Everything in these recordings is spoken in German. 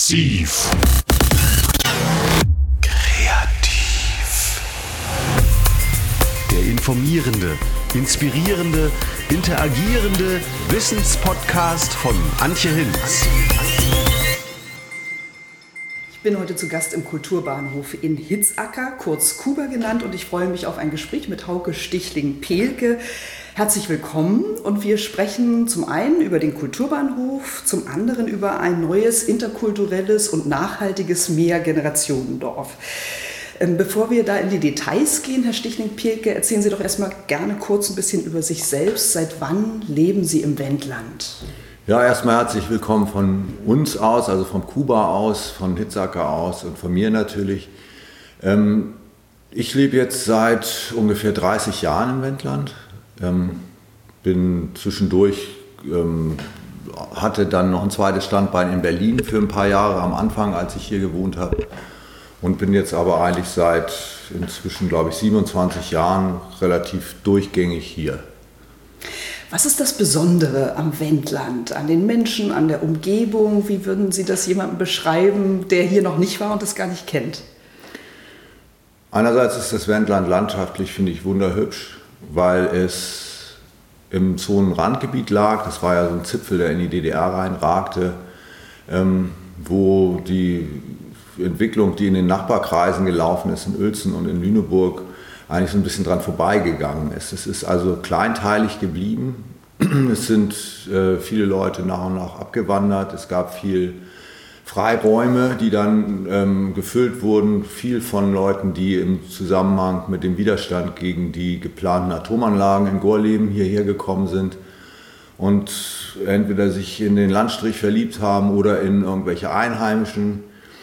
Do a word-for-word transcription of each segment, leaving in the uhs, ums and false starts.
Massiv. Kreativ. Der informierende, inspirierende, interagierende Wissenspodcast von Antje Hinz. Ich bin heute zu Gast im Kulturbahnhof in Hitzacker, kurz Kuba genannt, und ich freue mich auf ein Gespräch mit Hauke Stichling-Pehlke. Herzlich willkommen, und wir sprechen zum einen über den Kulturbahnhof, zum anderen über ein neues interkulturelles und nachhaltiges Mehrgenerationendorf. Bevor wir da in die Details gehen, Herr Stichling-Pehlke, erzählen Sie doch erstmal gerne kurz ein bisschen über sich selbst. Seit wann leben Sie im Wendland? Ja, erstmal herzlich willkommen von uns aus, also vom Kuba aus, von Hitzacker aus und von mir natürlich. Ähm, ich lebe jetzt seit ungefähr dreißig Jahren im Wendland. Ähm, bin zwischendurch, ähm, hatte dann noch ein zweites Standbein in Berlin für ein paar Jahre am Anfang, als ich hier gewohnt habe. Und bin jetzt aber eigentlich seit inzwischen, glaube ich, siebenundzwanzig Jahren relativ durchgängig hier. Was ist das Besondere am Wendland, an den Menschen, an der Umgebung? Wie würden Sie das jemandem beschreiben, der hier noch nicht war und das gar nicht kennt? Einerseits ist das Wendland landschaftlich, finde ich, wunderhübsch, weil es im Zonenrandgebiet lag. Das war ja so ein Zipfel, der in die D D R reinragte, ähm, wo die Entwicklung, die in den Nachbarkreisen gelaufen ist, in Uelzen und in Lüneburg, eigentlich so ein bisschen dran vorbeigegangen ist. Es ist also kleinteilig geblieben. Es sind äh, viele Leute nach und nach abgewandert. Es gab viel Freiräume, die dann ähm, gefüllt wurden, viel von Leuten, die im Zusammenhang mit dem Widerstand gegen die geplanten Atomanlagen in Gorleben hierher gekommen sind und entweder sich in den Landstrich verliebt haben oder in irgendwelche Einheimischen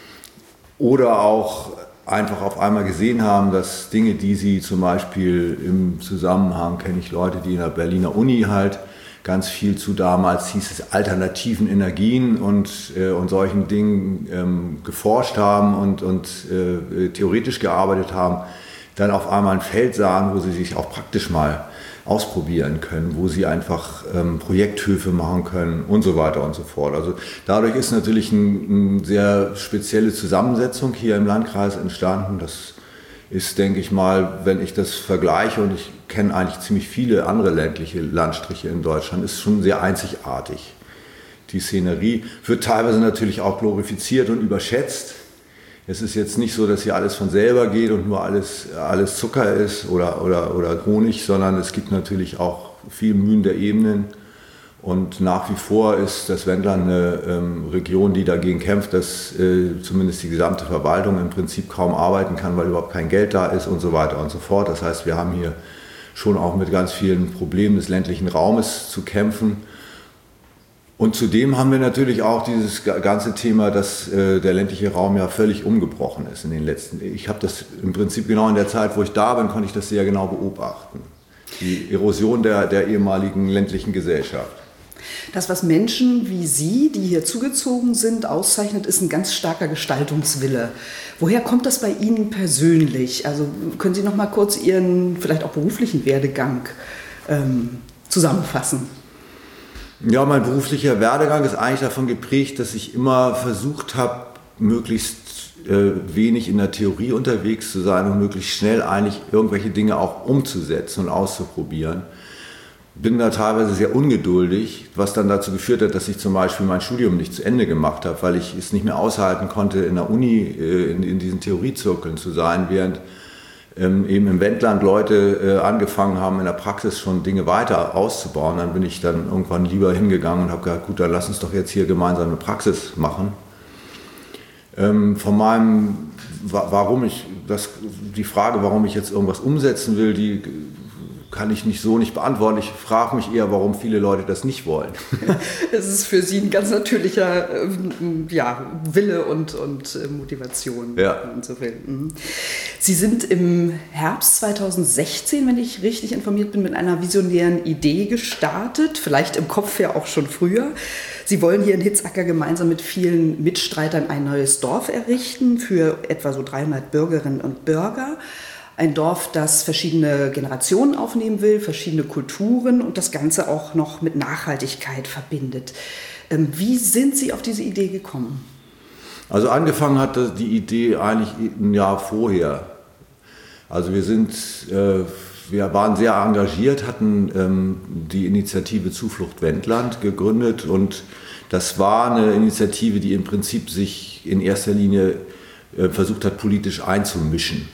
oder auch einfach auf einmal gesehen haben, dass Dinge, die sie zum Beispiel im Zusammenhang, kenne ich Leute, die in der Berliner Uni halt ganz viel zu, damals hieß es, alternativen Energien und, äh, und solchen Dingen ähm, geforscht haben und, und äh, theoretisch gearbeitet haben, dann auf einmal ein Feld sahen, wo sie sich auch praktisch mal ausprobieren können, wo sie einfach ähm, Projekthöfe machen können und so weiter und so fort. Also dadurch ist natürlich eine ein sehr spezielle Zusammensetzung hier im Landkreis entstanden. Das ist, denke ich mal, wenn ich das vergleiche, und ich kenne eigentlich ziemlich viele andere ländliche Landstriche in Deutschland, ist schon sehr einzigartig. Die Szenerie wird teilweise natürlich auch glorifiziert und überschätzt. Es ist jetzt nicht so, dass hier alles von selber geht und nur alles, alles Zucker ist oder, oder, oder Honig, sondern es gibt natürlich auch viel Mühen der Ebenen. Und nach wie vor ist das Wendland eine ähm, Region, die dagegen kämpft, dass äh, zumindest die gesamte Verwaltung im Prinzip kaum arbeiten kann, weil überhaupt kein Geld da ist und so weiter und so fort. Das heißt, wir haben hier schon auch mit ganz vielen Problemen des ländlichen Raumes zu kämpfen. Und zudem haben wir natürlich auch dieses ganze Thema, dass äh, der ländliche Raum ja völlig umgebrochen ist in den letzten. Ich habe das im Prinzip genau in der Zeit, wo ich da bin, konnte ich das sehr genau beobachten. Die Erosion der, der ehemaligen ländlichen Gesellschaft. Das, was Menschen wie Sie, die hier zugezogen sind, auszeichnet, ist ein ganz starker Gestaltungswille. Woher kommt das bei Ihnen persönlich? Also können Sie noch mal kurz Ihren vielleicht auch beruflichen Werdegang ähm, zusammenfassen? Ja, mein beruflicher Werdegang ist eigentlich davon geprägt, dass ich immer versucht habe, möglichst äh, wenig in der Theorie unterwegs zu sein und möglichst schnell eigentlich irgendwelche Dinge auch umzusetzen und auszuprobieren. Bin da teilweise sehr ungeduldig, was dann dazu geführt hat, dass ich zum Beispiel mein Studium nicht zu Ende gemacht habe, weil ich es nicht mehr aushalten konnte, in der Uni äh, in, in diesen Theoriezirkeln zu sein, während Ähm, eben im Wendland Leute äh, angefangen haben, in der Praxis schon Dinge weiter auszubauen. Dann bin ich dann irgendwann lieber hingegangen und habe gesagt, gut, dann lass uns doch jetzt hier gemeinsam eine Praxis machen. Ähm, von meinem, wa- warum ich, das, die Frage, warum ich jetzt irgendwas umsetzen will, die kann ich nicht so nicht beantworten. Ich frage mich eher, warum viele Leute das nicht wollen. Es ist für Sie ein ganz natürlicher äh, ja, Wille und, und äh, Motivation. Ja. Insofern. Sie sind im Herbst zweitausendsechzehn, wenn ich richtig informiert bin, mit einer visionären Idee gestartet, vielleicht im Kopf ja auch schon früher. Sie wollen hier in Hitzacker gemeinsam mit vielen Mitstreitern ein neues Dorf errichten für etwa so dreihundert Bürgerinnen und Bürger. Ein Dorf, das verschiedene Generationen aufnehmen will, verschiedene Kulturen und das Ganze auch noch mit Nachhaltigkeit verbindet. Wie sind Sie auf diese Idee gekommen? Also angefangen hat die Idee eigentlich ein Jahr vorher. Also wir sind, äh, wir waren sehr engagiert, hatten ähm, die Initiative Zuflucht Wendland gegründet und das war eine Initiative, die im Prinzip sich in erster Linie äh, versucht hat, politisch einzumischen.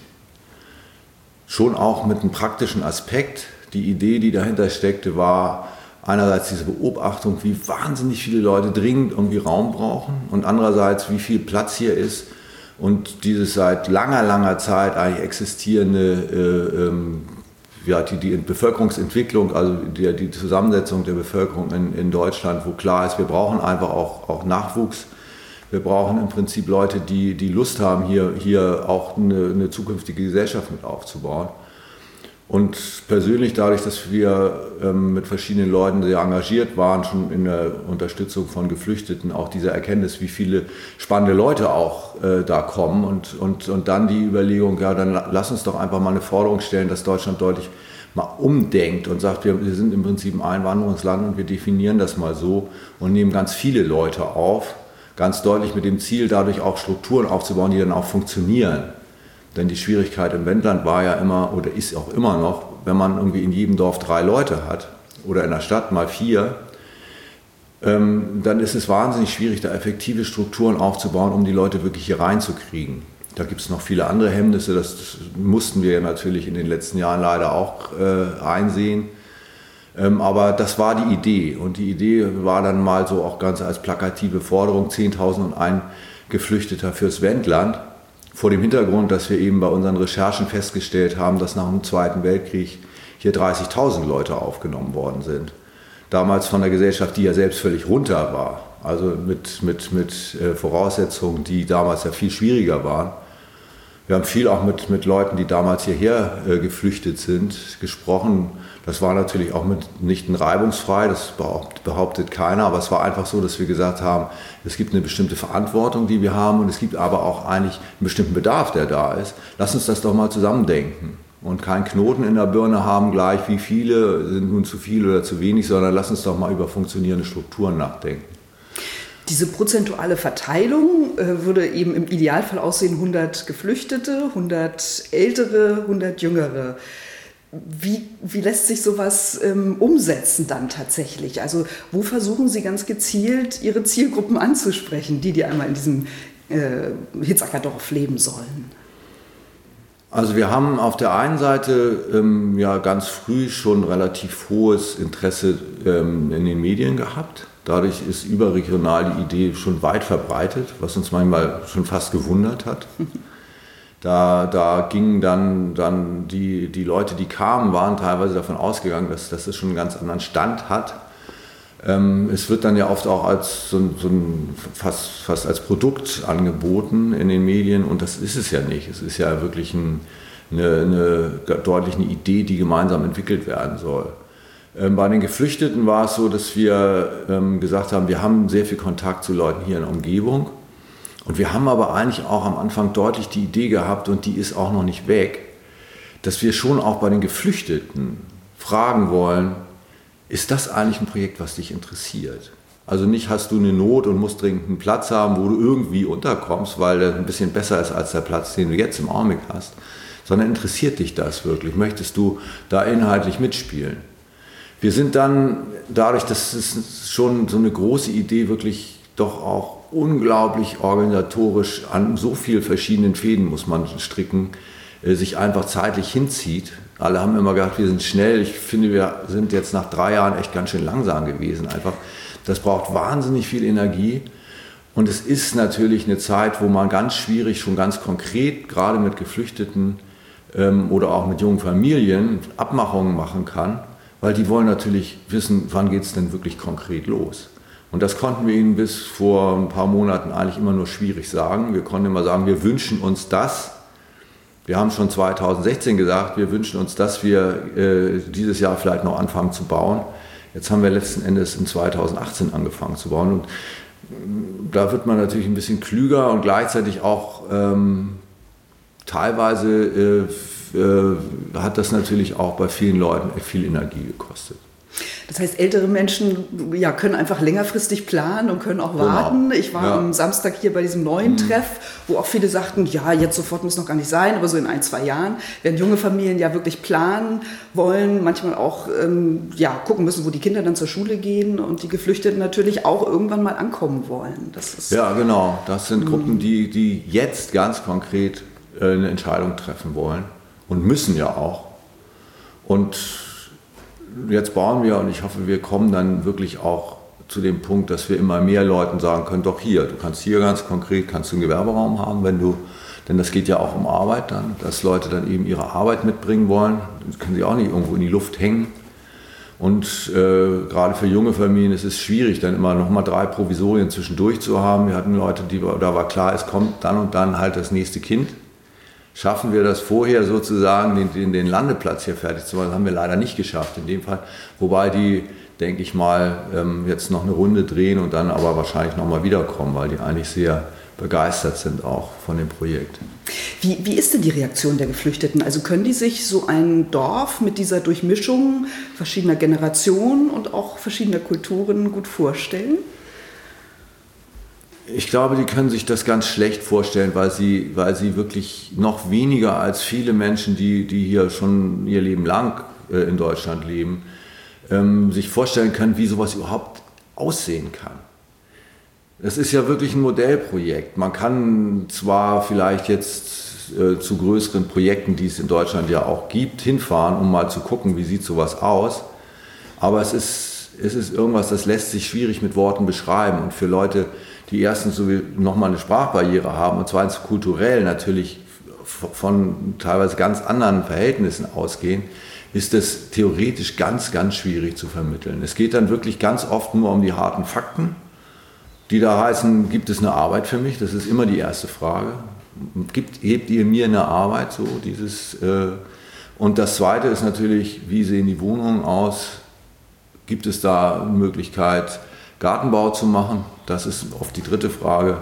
Schon auch mit einem praktischen Aspekt. Die Idee, die dahinter steckte, war einerseits diese Beobachtung, wie wahnsinnig viele Leute dringend irgendwie Raum brauchen und andererseits, wie viel Platz hier ist und dieses seit langer, langer Zeit eigentlich existierende, äh, ähm, ja, die, die Bevölkerungsentwicklung, also die, die Zusammensetzung der Bevölkerung in, in Deutschland, wo klar ist, wir brauchen einfach auch, auch Nachwuchs. Wir brauchen im Prinzip Leute, die, die Lust haben, hier, hier auch eine, eine zukünftige Gesellschaft mit aufzubauen. Und persönlich dadurch, dass wir ähm, mit verschiedenen Leuten sehr engagiert waren, schon in der Unterstützung von Geflüchteten, auch diese Erkenntnis, wie viele spannende Leute auch äh, da kommen und, und, und dann die Überlegung, ja, dann lass uns doch einfach mal eine Forderung stellen, dass Deutschland deutlich mal umdenkt und sagt, wir, wir sind im Prinzip ein Einwanderungsland und wir definieren das mal so und nehmen ganz viele Leute auf, ganz deutlich mit dem Ziel, dadurch auch Strukturen aufzubauen, die dann auch funktionieren. Denn die Schwierigkeit im Wendland war ja immer oder ist auch immer noch, wenn man irgendwie in jedem Dorf drei Leute hat oder in der Stadt mal vier, ähm, dann ist es wahnsinnig schwierig, da effektive Strukturen aufzubauen, um die Leute wirklich hier reinzukriegen. Da gibt es noch viele andere Hemmnisse, das, das mussten wir ja natürlich in den letzten Jahren leider auch äh, einsehen. Ähm, aber das war die Idee und die Idee war dann mal so auch ganz als plakative Forderung zehntausendundeins Geflüchteter fürs Wendland. Vor dem Hintergrund, dass wir eben bei unseren Recherchen festgestellt haben, dass nach dem Zweiten Weltkrieg hier dreißigtausend Leute aufgenommen worden sind. Damals von der Gesellschaft, die ja selbst völlig runter war. Also mit, mit, mit Voraussetzungen, die damals ja viel schwieriger waren. Wir haben viel auch mit, mit Leuten, die damals hierher äh, geflüchtet sind, gesprochen. Das war natürlich auch mitnichten reibungsfrei, das behauptet, behauptet keiner, aber es war einfach so, dass wir gesagt haben, es gibt eine bestimmte Verantwortung, die wir haben und es gibt aber auch eigentlich einen bestimmten Bedarf, der da ist. Lass uns das doch mal zusammendenken und keinen Knoten in der Birne haben gleich, wie viele sind nun zu viel oder zu wenig, sondern lass uns doch mal über funktionierende Strukturen nachdenken. Diese prozentuale Verteilung äh, würde eben im Idealfall aussehen, hundert Geflüchtete, hundert Ältere, hundert Jüngere. Wie, wie lässt sich sowas ähm, umsetzen dann tatsächlich? Also wo versuchen Sie ganz gezielt, Ihre Zielgruppen anzusprechen, die, die einmal in diesem äh, Hitzackerdorf leben sollen? Also wir haben auf der einen Seite ähm, ja ganz früh schon relativ hohes Interesse ähm, in den Medien gehabt. Dadurch ist überregional die Idee schon weit verbreitet, was uns manchmal schon fast gewundert hat. Da, da gingen dann, dann die, die Leute, die kamen, waren teilweise davon ausgegangen, dass, dass es schon einen ganz anderen Stand hat. Ähm, es wird dann ja oft auch als so ein, so ein fast, fast als Produkt angeboten in den Medien und das ist es ja nicht. Es ist ja wirklich ein, eine, eine deutlich eine Idee, die gemeinsam entwickelt werden soll. Ähm, bei den Geflüchteten war es so, dass wir ähm, gesagt haben, wir haben sehr viel Kontakt zu Leuten hier in der Umgebung. Und wir haben aber eigentlich auch am Anfang deutlich die Idee gehabt, und die ist auch noch nicht weg, dass wir schon auch bei den Geflüchteten fragen wollen, ist das eigentlich ein Projekt, was dich interessiert? Also nicht hast du eine Not und musst dringend einen Platz haben, wo du irgendwie unterkommst, weil der ein bisschen besser ist als der Platz, den du jetzt im Augenblick hast, sondern interessiert dich das wirklich? Möchtest du da inhaltlich mitspielen? Wir sind dann, dadurch, dass es schon so eine große Idee wirklich doch auch unglaublich organisatorisch an so vielen verschiedenen Fäden muss man stricken, sich einfach zeitlich hinzieht. Alle haben immer gedacht, wir sind schnell. Ich finde, wir sind jetzt nach drei Jahren echt ganz schön langsam gewesen. Einfach, das braucht wahnsinnig viel Energie. Und es ist natürlich eine Zeit, wo man ganz schwierig, schon ganz konkret, gerade mit Geflüchteten ähm, oder auch mit jungen Familien, Abmachungen machen kann, weil die wollen natürlich wissen, wann geht es denn wirklich konkret los. Und das konnten wir ihnen bis vor ein paar Monaten eigentlich immer nur schwierig sagen. Wir konnten immer sagen, wir wünschen uns das. Wir haben schon zweitausendsechzehn gesagt, wir wünschen uns, dass wir äh, dieses Jahr vielleicht noch anfangen zu bauen. Jetzt haben wir letzten Endes in zweitausendachtzehn angefangen zu bauen. Und da wird man natürlich ein bisschen klüger und gleichzeitig auch ähm, teilweise äh, äh, hat das natürlich auch bei vielen Leuten viel Energie gekostet. Das heißt, ältere Menschen ja, können einfach längerfristig planen und können auch warten. Genau. Ich war ja. am Samstag hier bei diesem neuen mhm. Treff, wo auch viele sagten, ja, jetzt sofort muss noch gar nicht sein, aber so in ein, zwei Jahren werden junge Familien ja wirklich planen wollen, manchmal auch ähm, ja, gucken müssen, wo die Kinder dann zur Schule gehen und die Geflüchteten natürlich auch irgendwann mal ankommen wollen. Das ist, ja, genau. Das sind mhm. Gruppen, die, die jetzt ganz konkret äh, eine Entscheidung treffen wollen und müssen ja auch. Und jetzt bauen wir und ich hoffe, wir kommen dann wirklich auch zu dem Punkt, dass wir immer mehr Leuten sagen können, doch hier, du kannst hier ganz konkret, kannst du einen Gewerberaum haben, wenn du, denn das geht ja auch um Arbeit dann, dass Leute dann eben ihre Arbeit mitbringen wollen, das können sie auch nicht irgendwo in die Luft hängen. Und äh, gerade für junge Familien ist es schwierig, dann immer noch mal drei Provisorien zwischendurch zu haben. Wir hatten Leute, die, da war klar, es kommt dann und dann halt das nächste Kind. Schaffen wir das vorher sozusagen, den, den, den Landeplatz hier fertig zu machen? Das haben wir leider nicht geschafft in dem Fall. Wobei die, denke ich mal, jetzt noch eine Runde drehen und dann aber wahrscheinlich noch mal wiederkommen, weil die eigentlich sehr begeistert sind auch von dem Projekt. Wie, wie ist denn die Reaktion der Geflüchteten? Also können die sich so ein Dorf mit dieser Durchmischung verschiedener Generationen und auch verschiedener Kulturen gut vorstellen? Ich glaube, die können sich das ganz schlecht vorstellen, weil sie, weil sie wirklich noch weniger als viele Menschen, die, die hier schon ihr Leben lang äh, in Deutschland leben, ähm, sich vorstellen können, wie sowas überhaupt aussehen kann. Das ist ja wirklich ein Modellprojekt. Man kann zwar vielleicht jetzt äh, zu größeren Projekten, die es in Deutschland ja auch gibt, hinfahren, um mal zu gucken, wie sieht sowas aus, aber es ist, es ist irgendwas, das lässt sich schwierig mit Worten beschreiben und für Leute, die erstens so nochmal eine Sprachbarriere haben und zweitens kulturell natürlich von teilweise ganz anderen Verhältnissen ausgehen, ist das theoretisch ganz, ganz schwierig zu vermitteln. Es geht dann wirklich ganz oft nur um die harten Fakten, die da heißen, gibt es eine Arbeit für mich? Das ist immer die erste Frage. Gibt, gebt ihr mir eine Arbeit? So dieses, äh und das Zweite ist natürlich, wie sehen die Wohnungen aus? Gibt es da eine Möglichkeit, Gartenbau zu machen? Das ist oft die dritte Frage.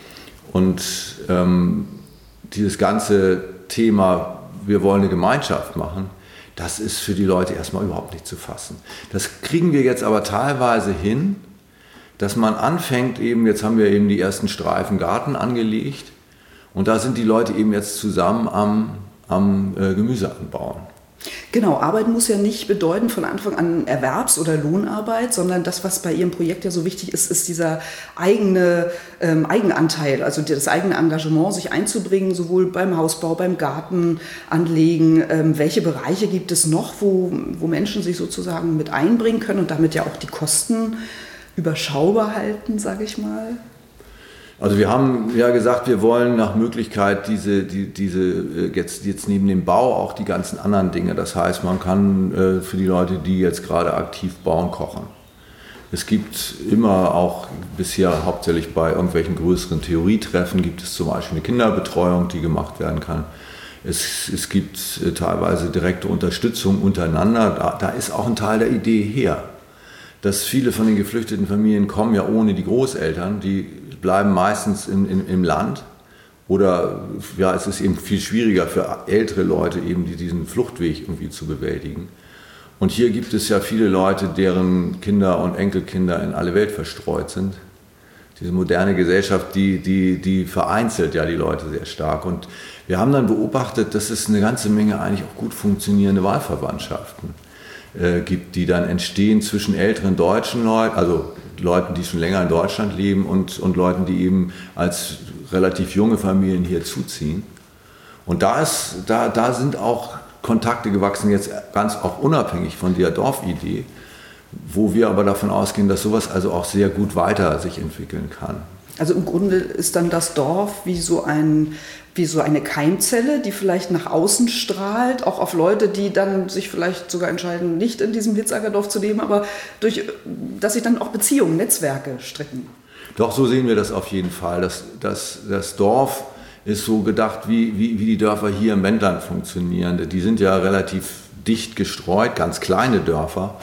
Und ähm, dieses ganze Thema, wir wollen eine Gemeinschaft machen, das ist für die Leute erstmal überhaupt nicht zu fassen. Das kriegen wir jetzt aber teilweise hin, dass man anfängt eben, jetzt haben wir eben die ersten Streifen Garten angelegt und da sind die Leute eben jetzt zusammen am, am äh, Gemüse anbauen. Genau, Arbeit muss ja nicht bedeuten von Anfang an Erwerbs- oder Lohnarbeit, sondern das, was bei Ihrem Projekt ja so wichtig ist, ist dieser eigene ähm, Eigenanteil, also das eigene Engagement, sich einzubringen, sowohl beim Hausbau, beim Gartenanlegen. Ähm, welche Bereiche gibt es noch, wo, wo Menschen sich sozusagen mit einbringen können und damit ja auch die Kosten überschaubar halten, sage ich mal? Also wir haben ja gesagt, wir wollen nach Möglichkeit diese, die, diese jetzt, jetzt neben dem Bau auch die ganzen anderen Dinge. Das heißt, man kann äh, für die Leute, die jetzt gerade aktiv bauen, kochen. Es gibt immer auch bisher hauptsächlich bei irgendwelchen größeren Theorietreffen gibt es zum Beispiel eine Kinderbetreuung, die gemacht werden kann. Es, es gibt äh, teilweise direkte Unterstützung untereinander. Da, da ist auch ein Teil der Idee her. Dass viele von den geflüchteten Familien kommen ja ohne die Großeltern, die bleiben meistens in, in, im Land oder ja, es ist eben viel schwieriger für ältere Leute eben, die diesen Fluchtweg irgendwie zu bewältigen. Und hier gibt es ja viele Leute, deren Kinder und Enkelkinder in alle Welt verstreut sind. Diese moderne Gesellschaft, die, die, die vereinzelt ja die Leute sehr stark. Und wir haben dann beobachtet, dass es eine ganze Menge eigentlich auch gut funktionierende Wahlverwandtschaften äh, gibt, die dann entstehen zwischen älteren deutschen Leuten, also Leuten, die schon länger in Deutschland leben und, und Leuten, die eben als relativ junge Familien hier zuziehen. Und da, ist, da, da sind auch Kontakte gewachsen, jetzt ganz auch unabhängig von der Dorfidee, wo wir aber davon ausgehen, dass sowas also auch sehr gut weiter sich entwickeln kann. Also im Grunde ist dann das Dorf wie so, ein, wie so eine Keimzelle, die vielleicht nach außen strahlt, auch auf Leute, die dann sich vielleicht sogar entscheiden, nicht in diesem Hitzackerdorf zu leben, aber durch, dass sich dann auch Beziehungen, Netzwerke stricken. Doch, so sehen wir das auf jeden Fall. Das, das, das Dorf ist so gedacht, wie, wie, wie die Dörfer hier im Wendland funktionieren. Die sind ja relativ dicht gestreut, ganz kleine Dörfer.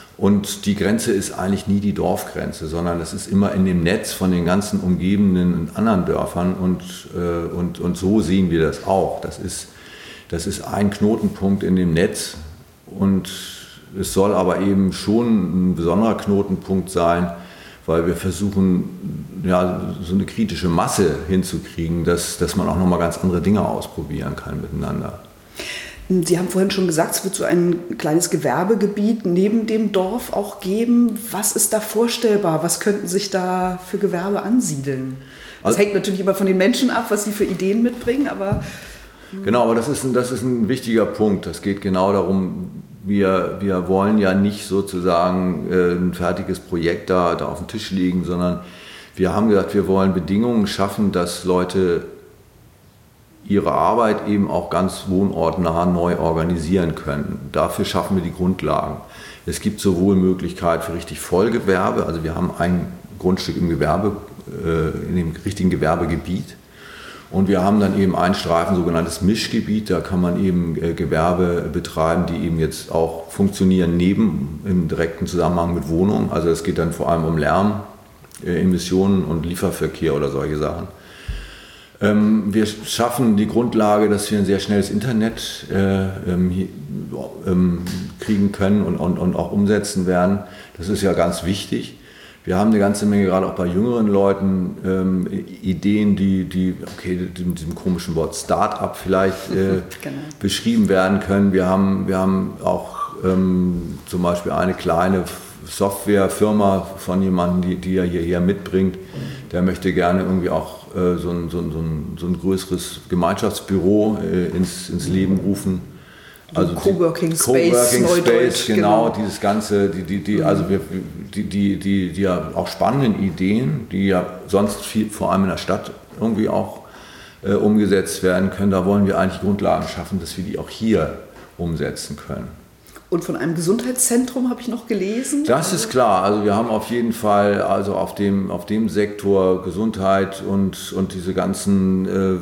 Und die Grenze ist eigentlich nie die Dorfgrenze, sondern es ist immer in dem Netz von den ganzen umgebenden und anderen Dörfern. Und, äh, und, und so sehen wir das auch. Das ist, das ist ein Knotenpunkt in dem Netz. Und es soll aber eben schon ein besonderer Knotenpunkt sein, weil wir versuchen, ja, so eine kritische Masse hinzukriegen, dass, dass man auch nochmal ganz andere Dinge ausprobieren kann miteinander. Sie haben vorhin schon gesagt, es wird so ein kleines Gewerbegebiet neben dem Dorf auch geben. Was ist da vorstellbar? Was könnten sich da für Gewerbe ansiedeln? Das also, hängt natürlich immer von den Menschen ab, was sie für Ideen mitbringen, aber... Genau, aber das ist ein, das ist ein wichtiger Punkt. Das geht genau darum, wir, wir wollen ja nicht sozusagen äh, ein fertiges Projekt da, da auf dem Tisch liegen, sondern wir haben gesagt, wir wollen Bedingungen schaffen, dass Leute ihre Arbeit eben auch ganz wohnortnah neu organisieren können. Dafür schaffen wir die Grundlagen. Es gibt sowohl Möglichkeit für richtig Vollgewerbe, also wir haben ein Grundstück im Gewerbe, äh, in dem richtigen Gewerbegebiet. Und wir haben dann eben einen Streifen, sogenanntes Mischgebiet, da kann man eben äh, Gewerbe betreiben, die eben jetzt auch funktionieren neben, im direkten Zusammenhang mit Wohnungen. Also es geht dann vor allem um Lärm, äh, Emissionen und Lieferverkehr oder solche Sachen. Ähm, wir schaffen die Grundlage, dass wir ein sehr schnelles Internet äh, ähm, ähm, kriegen können und, und, und auch umsetzen werden. Das ist ja ganz wichtig. Wir haben eine ganze Menge, gerade auch bei jüngeren Leuten, ähm, Ideen, die, die, okay, die mit diesem komischen Wort Start-up vielleicht äh, genau. beschrieben werden können. Wir haben, wir haben auch ähm, zum Beispiel eine kleine Softwarefirma von jemandem, die, die er hierher mitbringt. Der möchte gerne irgendwie auch äh, so, ein, so, ein, so, ein, so ein größeres Gemeinschaftsbüro äh, ins, ins Leben rufen. Also Coworking Space, Coworking Space, genau, genau, dieses ganze, die, die, die, also wir, die, die, die, die ja auch spannenden Ideen, die ja sonst viel, vor allem in der Stadt irgendwie auch äh, umgesetzt werden können, da wollen wir eigentlich Grundlagen schaffen, dass wir die auch hier umsetzen können. Und von einem Gesundheitszentrum habe ich noch gelesen? Das ist klar, also wir haben auf jeden Fall, also auf dem, auf dem Sektor Gesundheit und, und diese ganzen, äh,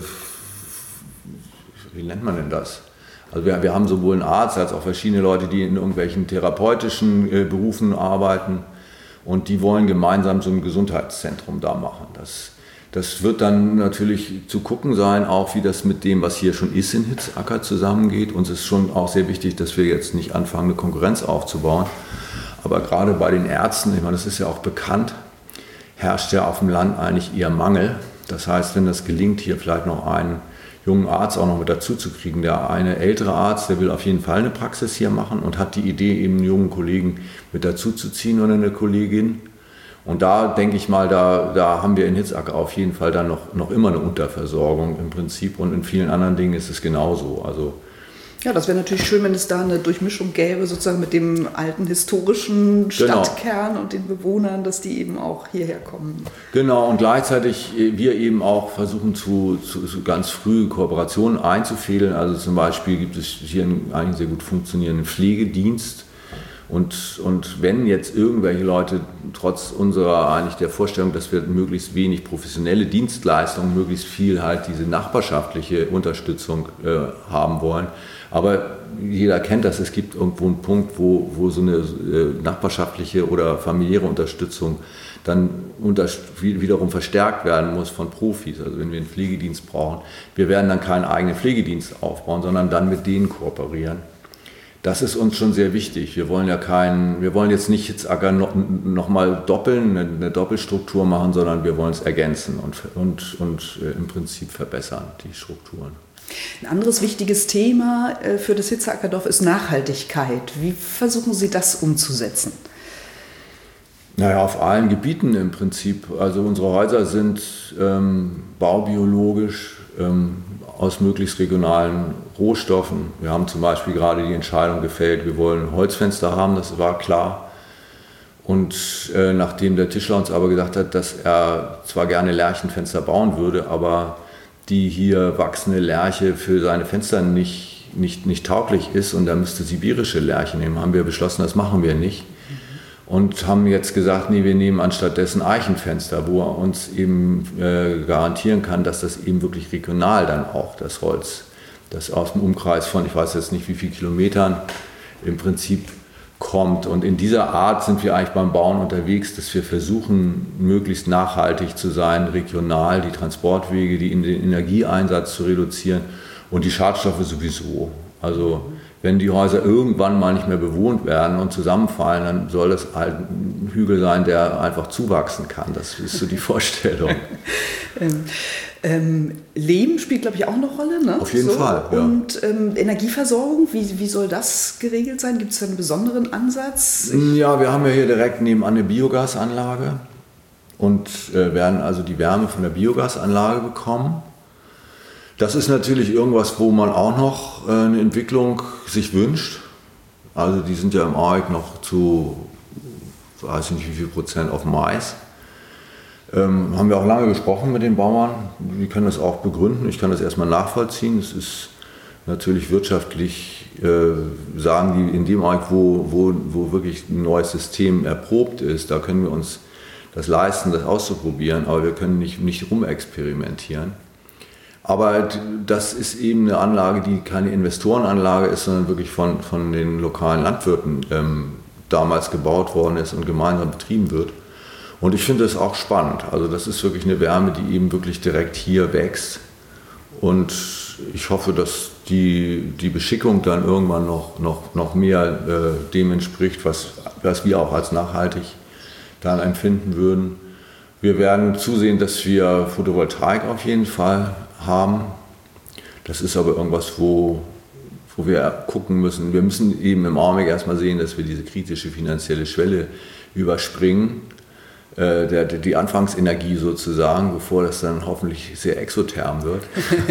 wie nennt man denn das? Also wir, wir haben sowohl einen Arzt als auch verschiedene Leute, die in irgendwelchen therapeutischen äh, Berufen arbeiten und die wollen gemeinsam so ein Gesundheitszentrum da machen. Das, das wird dann natürlich zu gucken sein, auch wie das mit dem, was hier schon ist in Hitzacker zusammengeht. Uns ist schon auch sehr wichtig, dass wir jetzt nicht anfangen, eine Konkurrenz aufzubauen. Aber gerade bei den Ärzten, ich meine, das ist ja auch bekannt, herrscht ja auf dem Land eigentlich eher Mangel. Das heißt, wenn das gelingt, hier vielleicht noch einen jungen Arzt auch noch mit dazu zu kriegen. Der eine ältere Arzt, der will auf jeden Fall eine Praxis hier machen und hat die Idee, eben einen jungen Kollegen mit dazu zu ziehen oder eine Kollegin. Und da denke ich mal, da, da haben wir in Hitzacker auf jeden Fall dann noch, noch immer eine Unterversorgung im Prinzip und in vielen anderen Dingen ist es genauso. Also ja, das wäre natürlich schön, wenn es da eine Durchmischung gäbe, sozusagen mit dem alten historischen Stadtkern genau. und den Bewohnern, dass die eben auch hierher kommen. Genau, und gleichzeitig wir eben auch versuchen, zu, zu, zu ganz früh Kooperationen einzufädeln. Also zum Beispiel gibt es hier einen eigentlich sehr gut funktionierenden Pflegedienst. Und, und wenn jetzt irgendwelche Leute trotz unserer eigentlich der Vorstellung, dass wir möglichst wenig professionelle Dienstleistungen, möglichst viel halt diese nachbarschaftliche Unterstützung äh, haben wollen, aber jeder kennt das, es gibt irgendwo einen Punkt, wo, wo so eine äh, nachbarschaftliche oder familiäre Unterstützung dann unter, wiederum verstärkt werden muss von Profis. Also wenn wir einen Pflegedienst brauchen, wir werden dann keinen eigenen Pflegedienst aufbauen, sondern dann mit denen kooperieren. Das ist uns schon sehr wichtig. Wir wollen ja keinen, wir wollen jetzt nicht Hitzacker noch, noch mal doppeln, eine, eine Doppelstruktur machen, sondern wir wollen es ergänzen und, und, und äh, im Prinzip verbessern, die Strukturen. Ein anderes wichtiges Thema äh, für das Hitzackerdorf ist Nachhaltigkeit. Wie versuchen Sie das umzusetzen? Naja, auf allen Gebieten im Prinzip. Also unsere Häuser sind ähm, baubiologisch, ähm, aus möglichst regionalen Rohstoffen. Wir haben zum Beispiel gerade die Entscheidung gefällt, wir wollen Holzfenster haben, das war klar. Und äh, nachdem der Tischler uns aber gesagt hat, dass er zwar gerne Lärchenfenster bauen würde, aber die hier wachsende Lärche für seine Fenster nicht, nicht, nicht tauglich ist und er müsste sibirische Lärche nehmen, haben wir beschlossen, das machen wir nicht. Und haben jetzt gesagt, nee, wir nehmen anstattdessen Eichenfenster, wo er uns eben äh, garantieren kann, dass das eben wirklich regional dann auch das Holz, das aus dem Umkreis von, ich weiß jetzt nicht wie viel Kilometern, im Prinzip kommt. Und in dieser Art sind wir eigentlich beim Bauen unterwegs, dass wir versuchen, möglichst nachhaltig zu sein, regional die Transportwege, die, den Energieeinsatz zu reduzieren und die Schadstoffe sowieso. Also wenn die Häuser irgendwann mal nicht mehr bewohnt werden und zusammenfallen, dann soll das halt ein Hügel sein, der einfach zuwachsen kann. Das ist so die Vorstellung. ähm, ähm, Leben spielt, glaube ich, auch eine Rolle, ne? Auf jeden so. Fall, ja. Und ähm, Energieversorgung, wie, wie soll das geregelt sein? Gibt es da einen besonderen Ansatz? Ich ja, wir haben ja hier direkt nebenan eine Biogasanlage und äh, werden also die Wärme von der Biogasanlage bekommen. Das ist natürlich irgendwas, wo man auch noch äh, eine Entwicklung sich wünscht. Also die sind ja im Augenblick noch zu, weiß nicht wie viel Prozent auf dem Eis. Ähm, haben wir auch lange gesprochen mit den Bauern. Die können das auch begründen. Ich kann das erstmal nachvollziehen. Es ist natürlich wirtschaftlich, äh, sagen die, in dem Augenblick, wo, wo, wo wirklich ein neues System erprobt ist, da können wir uns das leisten, das auszuprobieren, aber wir können nicht, nicht rumexperimentieren. Aber das ist eben eine Anlage, die keine Investorenanlage ist, sondern wirklich von, von den lokalen Landwirten ähm, damals gebaut worden ist und gemeinsam betrieben wird. Und ich finde das auch spannend. Also das ist wirklich eine Wärme, die eben wirklich direkt hier wächst. Und ich hoffe, dass die, die Beschickung dann irgendwann noch, noch, noch mehr äh, dem entspricht, was, was wir auch als nachhaltig dann empfinden würden. Wir werden zusehen, dass wir Photovoltaik auf jeden Fall haben. Das ist aber irgendwas, wo, wo wir gucken müssen. Wir müssen eben im Augenblick erstmal sehen, dass wir diese kritische finanzielle Schwelle überspringen, äh, der, die Anfangsenergie sozusagen, bevor das dann hoffentlich sehr exotherm wird.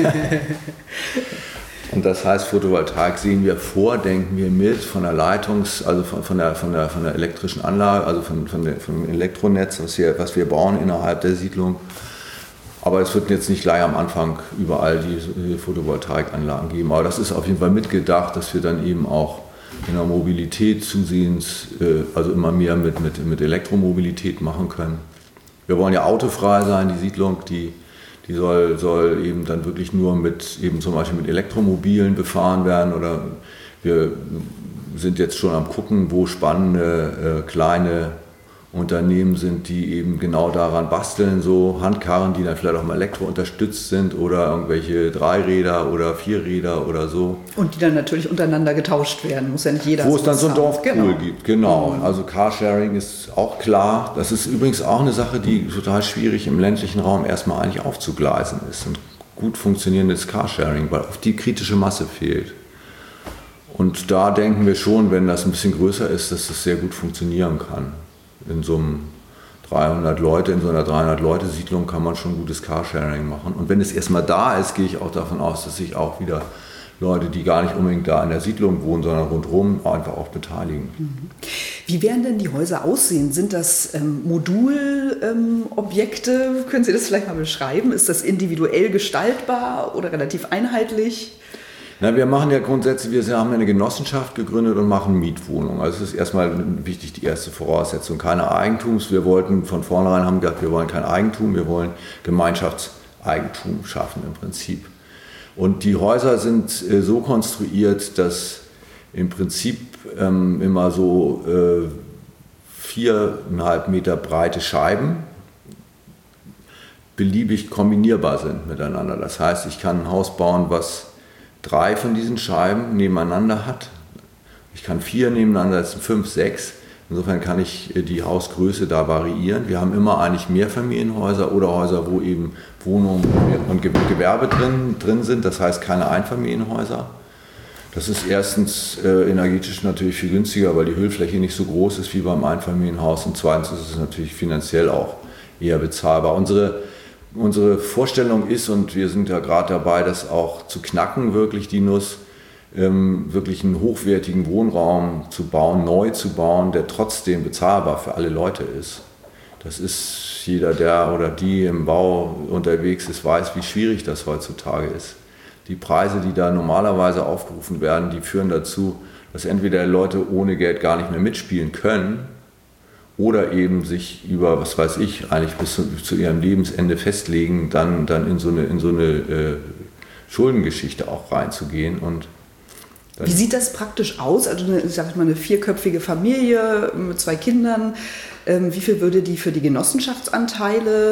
Und das heißt, Photovoltaik sehen wir vor, denken wir mit von der Leitungs-, also von, von, der, von, der, von der elektrischen Anlage, also von, von der, vom Elektronetz, was wir, was wir bauen innerhalb der Siedlung. Aber es wird jetzt nicht gleich am Anfang überall die Photovoltaikanlagen geben. Aber das ist auf jeden Fall mitgedacht, dass wir dann eben auch in der Mobilität zusehends, also immer mehr mit, mit, mit Elektromobilität machen können. Wir wollen ja autofrei sein, die Siedlung, die, die soll, soll eben dann wirklich nur mit, eben zum Beispiel mit Elektromobilen befahren werden. Oder wir sind jetzt schon am gucken, wo spannende äh, kleine Unternehmen sind, die eben genau daran basteln, so Handkarren, die dann vielleicht auch mal elektro unterstützt sind oder irgendwelche Dreiräder oder Vierräder oder so. Und die dann natürlich untereinander getauscht werden, muss ja nicht jeder. Wo es dann so ein Dorfpool genau. gibt, genau. Also Carsharing ist auch klar. Das ist übrigens auch eine Sache, die total schwierig im ländlichen Raum erstmal eigentlich aufzugleisen ist. Ein gut funktionierendes Carsharing, weil oft die kritische Masse fehlt. Und da denken wir schon, wenn das ein bisschen größer ist, dass das sehr gut funktionieren kann. In so einem dreihundert Leute, in so einer dreihundert Leute Siedlung kann man schon gutes Carsharing machen. Und wenn es erstmal da ist, gehe ich auch davon aus, dass sich auch wieder Leute, die gar nicht unbedingt da in der Siedlung wohnen, sondern rundherum, einfach auch beteiligen. Wie werden denn die Häuser aussehen? Sind das ähm, Modulobjekte? Ähm, Können Sie das vielleicht mal beschreiben? Ist das individuell gestaltbar oder relativ einheitlich? Na, wir machen ja grundsätzlich, wir haben eine Genossenschaft gegründet und machen Mietwohnungen. Also es ist erstmal wichtig, die erste Voraussetzung, keine Eigentums. Wir wollten von vornherein, haben gesagt, wir wollen kein Eigentum, wir wollen Gemeinschaftseigentum schaffen im Prinzip. Und die Häuser sind äh, so konstruiert, dass im Prinzip ähm, immer so äh, viereinhalb Meter breite Scheiben beliebig kombinierbar sind miteinander. Das heißt, ich kann ein Haus bauen, was drei von diesen Scheiben nebeneinander hat. Ich kann vier nebeneinander, das sind fünf, sechs. Insofern kann ich die Hausgröße da variieren. Wir haben immer eigentlich Mehrfamilienhäuser oder Häuser, wo eben Wohnungen und Gewerbe drin, drin sind. Das heißt keine Einfamilienhäuser. Das ist erstens äh, energetisch natürlich viel günstiger, weil die Hüllfläche nicht so groß ist wie beim Einfamilienhaus. Und zweitens ist es natürlich finanziell auch eher bezahlbar. Unsere Unsere Vorstellung ist, und wir sind ja gerade dabei, das auch zu knacken, wirklich die Nuss, ähm, wirklich einen hochwertigen Wohnraum zu bauen, neu zu bauen, der trotzdem bezahlbar für alle Leute ist. Das ist jeder, der oder die im Bau unterwegs ist, weiß, wie schwierig das heutzutage ist. Die Preise, die da normalerweise aufgerufen werden, die führen dazu, dass entweder Leute ohne Geld gar nicht mehr mitspielen können, oder eben sich über, was weiß ich, eigentlich bis zu, zu ihrem Lebensende festlegen, dann, dann in so eine, in so eine äh, Schuldengeschichte auch reinzugehen. Und wie sieht das praktisch aus? Also eine, ich sag mal, eine vierköpfige Familie mit zwei Kindern. Ähm, wie viel würde die für die Genossenschaftsanteile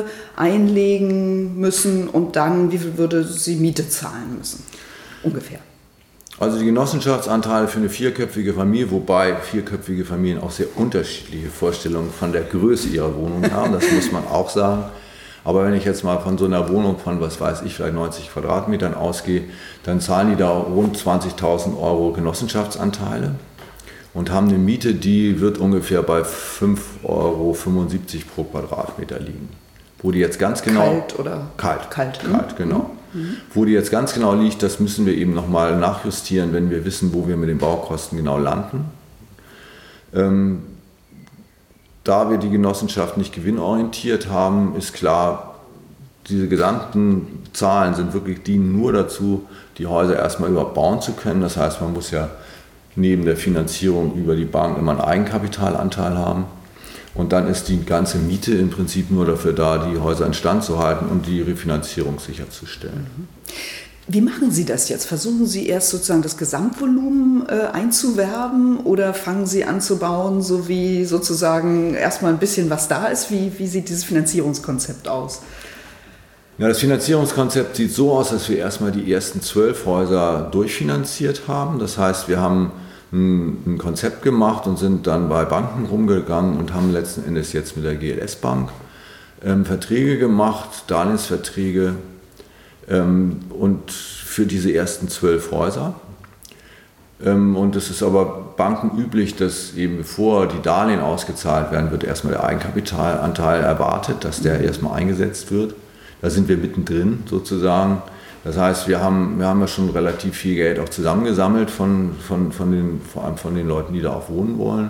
einlegen müssen und dann wie viel würde sie Miete zahlen müssen? Ungefähr. Also die Genossenschaftsanteile für eine vierköpfige Familie, wobei vierköpfige Familien auch sehr unterschiedliche Vorstellungen von der Größe ihrer Wohnung haben, das muss man auch sagen. Aber wenn ich jetzt mal von so einer Wohnung von, was weiß ich, vielleicht neunzig Quadratmetern ausgehe, dann zahlen die da rund zwanzigtausend Euro Genossenschaftsanteile und haben eine Miete, die wird ungefähr bei fünf Euro fünfundsiebzig pro Quadratmeter liegen. Wo die jetzt ganz genau... Kalt oder? Kalt. Kalt, Kalt, mhm. genau. Mhm. Wo die jetzt ganz genau liegt, das müssen wir eben nochmal nachjustieren, wenn wir wissen, wo wir mit den Baukosten genau landen. Ähm, da wir die Genossenschaft nicht gewinnorientiert haben, ist klar, diese gesamten Zahlen sind wirklich, dienen nur dazu, die Häuser erstmal überhaupt bauen zu können. Das heißt, man muss ja neben der Finanzierung über die Bank immer einen Eigenkapitalanteil haben. Und dann ist die ganze Miete im Prinzip nur dafür da, die Häuser instand zu halten und die Refinanzierung sicherzustellen. Wie machen Sie das jetzt? Versuchen Sie erst sozusagen das Gesamtvolumen äh, einzuwerben oder fangen Sie an zu bauen, so wie sozusagen erstmal ein bisschen was da ist? Wie, wie sieht dieses Finanzierungskonzept aus? Ja, das Finanzierungskonzept sieht so aus, dass wir erstmal die ersten zwölf Häuser durchfinanziert haben. Das heißt, wir haben ein Konzept gemacht und sind dann bei Banken rumgegangen und haben letzten Endes jetzt mit der G L S Bank ähm, Verträge gemacht, Darlehensverträge ähm, und für diese ersten zwölf Häuser. Ähm, und es ist aber bankenüblich, dass eben bevor die Darlehen ausgezahlt werden, wird erstmal der Eigenkapitalanteil erwartet, dass der erstmal eingesetzt wird. Da sind wir mittendrin sozusagen. Das heißt, wir haben, wir haben ja schon relativ viel Geld auch zusammengesammelt von, von, von den, vor allem von den Leuten, die da auch wohnen wollen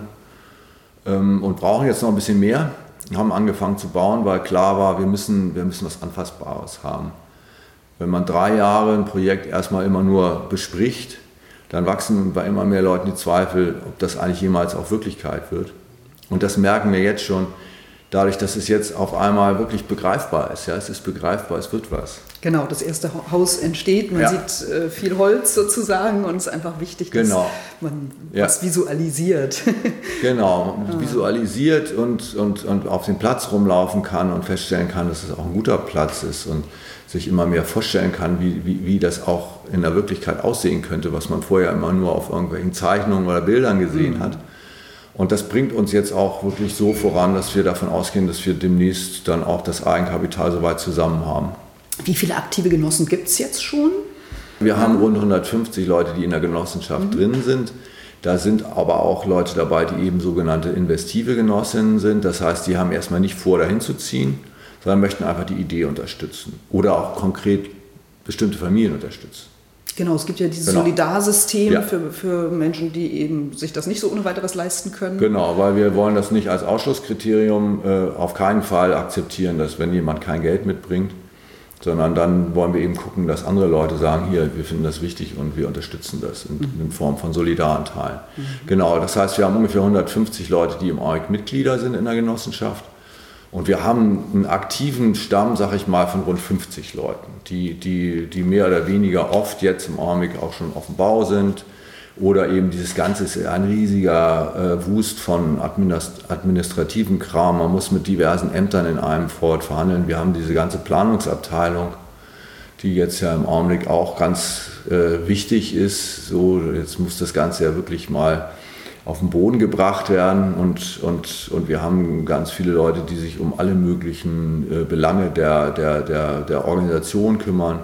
ähm, und brauchen jetzt noch ein bisschen mehr. Wir haben angefangen zu bauen, weil klar war, wir müssen, wir müssen was Anfassbares haben. Wenn man drei Jahre ein Projekt erstmal immer nur bespricht, dann wachsen bei immer mehr Leuten die Zweifel, ob das eigentlich jemals auch Wirklichkeit wird. Und das merken wir jetzt schon, dadurch, dass es jetzt auf einmal wirklich begreifbar ist. Ja, es ist begreifbar, es wird was. Genau, das erste Haus entsteht, man ja. sieht äh, viel Holz sozusagen und es ist einfach wichtig, dass genau. man ja. was visualisiert. Genau, ah. visualisiert und, und, und auf dem Platz rumlaufen kann und feststellen kann, dass es auch ein guter Platz ist und sich immer mehr vorstellen kann, wie, wie, wie das auch in der Wirklichkeit aussehen könnte, was man vorher immer nur auf irgendwelchen Zeichnungen oder Bildern gesehen mhm. hat. Und das bringt uns jetzt auch wirklich so voran, dass wir davon ausgehen, dass wir demnächst dann auch das Eigenkapital soweit zusammen haben. Wie viele aktive Genossen gibt es jetzt schon? Wir ja. haben rund hundertfünfzig Leute, die in der Genossenschaft mhm. drin sind. Da sind aber auch Leute dabei, die eben sogenannte investive Genossinnen sind. Das heißt, die haben erstmal nicht vor, dahin zu ziehen, sondern möchten einfach die Idee unterstützen oder auch konkret bestimmte Familien unterstützen. Genau, es gibt ja dieses genau. Solidarsystem ja. für, für Menschen, die eben sich das nicht so ohne weiteres leisten können. Genau, weil wir wollen das nicht als Ausschlusskriterium äh, auf keinen Fall akzeptieren, dass wenn jemand kein Geld mitbringt, sondern dann wollen wir eben gucken, dass andere Leute sagen, hier, wir finden das wichtig und wir unterstützen das in, mhm. in Form von Solidaranteilen. Mhm. Genau, das heißt, wir haben ungefähr hundertfünfzig Leute, die im A U G Mitglieder sind in der Genossenschaft. Und wir haben einen aktiven Stamm, sag ich mal, von rund fünfzig Leuten, die, die, die mehr oder weniger oft jetzt im Augenblick auch schon auf dem Bau sind. Oder eben dieses Ganze ist ein riesiger äh, Wust von administ- administrativen Kram. Man muss mit diversen Ämtern in einem Fort verhandeln. Wir haben diese ganze Planungsabteilung, die jetzt ja im Augenblick auch ganz äh, wichtig ist. So, jetzt muss das Ganze ja wirklich mal auf den Boden gebracht werden und, und, und wir haben ganz viele Leute, die sich um alle möglichen äh, Belange der, der, der, der Organisation kümmern.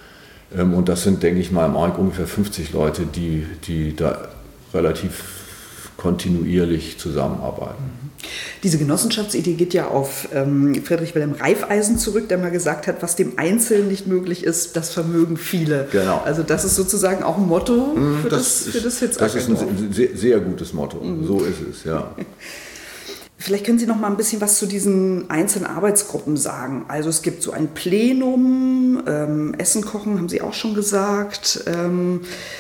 Ähm, und das sind, denke ich mal, im Augenblick ungefähr fünfzig Leute, die, die da relativ kontinuierlich zusammenarbeiten. Diese Genossenschaftsidee geht ja auf ähm, Friedrich Wilhelm Raiffeisen zurück, der mal gesagt hat, was dem Einzelnen nicht möglich ist, das vermögen viele. Genau. Also das ist sozusagen auch ein Motto für das, das, ist, für das Hitzacker. Das ist ein sehr, sehr gutes Motto, mhm. so ist es, ja. Vielleicht können Sie noch mal ein bisschen was zu diesen einzelnen Arbeitsgruppen sagen. Also es gibt so ein Plenum, ähm, Essen kochen, haben Sie auch schon gesagt. Ähm,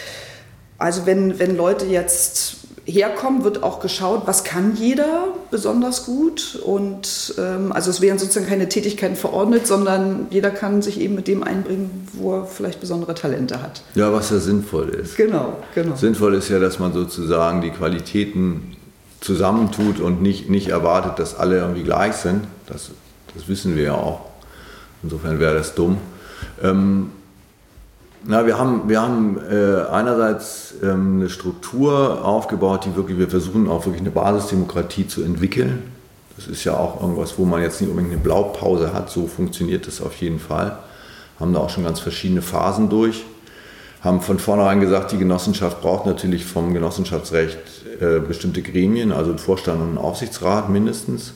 also wenn, wenn Leute jetzt herkommen, wird auch geschaut, was kann jeder besonders gut. Und ähm, also es werden sozusagen keine Tätigkeiten verordnet, sondern jeder kann sich eben mit dem einbringen, wo er vielleicht besondere Talente hat. Ja, was ja sinnvoll ist. Genau, genau. Sinnvoll ist ja, dass man sozusagen die Qualitäten zusammentut und nicht, nicht erwartet, dass alle irgendwie gleich sind. Das, das wissen wir ja auch. Insofern wäre das dumm. Ähm, Na, wir haben, wir haben äh, einerseits ähm, eine Struktur aufgebaut, die wirklich, wir versuchen auch wirklich eine Basisdemokratie zu entwickeln. Das ist ja auch irgendwas, wo man jetzt nicht unbedingt eine Blaupause hat, so funktioniert das auf jeden Fall. Haben da auch schon ganz verschiedene Phasen durch. Haben von vornherein gesagt, die Genossenschaft braucht natürlich vom Genossenschaftsrecht äh, bestimmte Gremien, also einen Vorstand und einen Aufsichtsrat mindestens,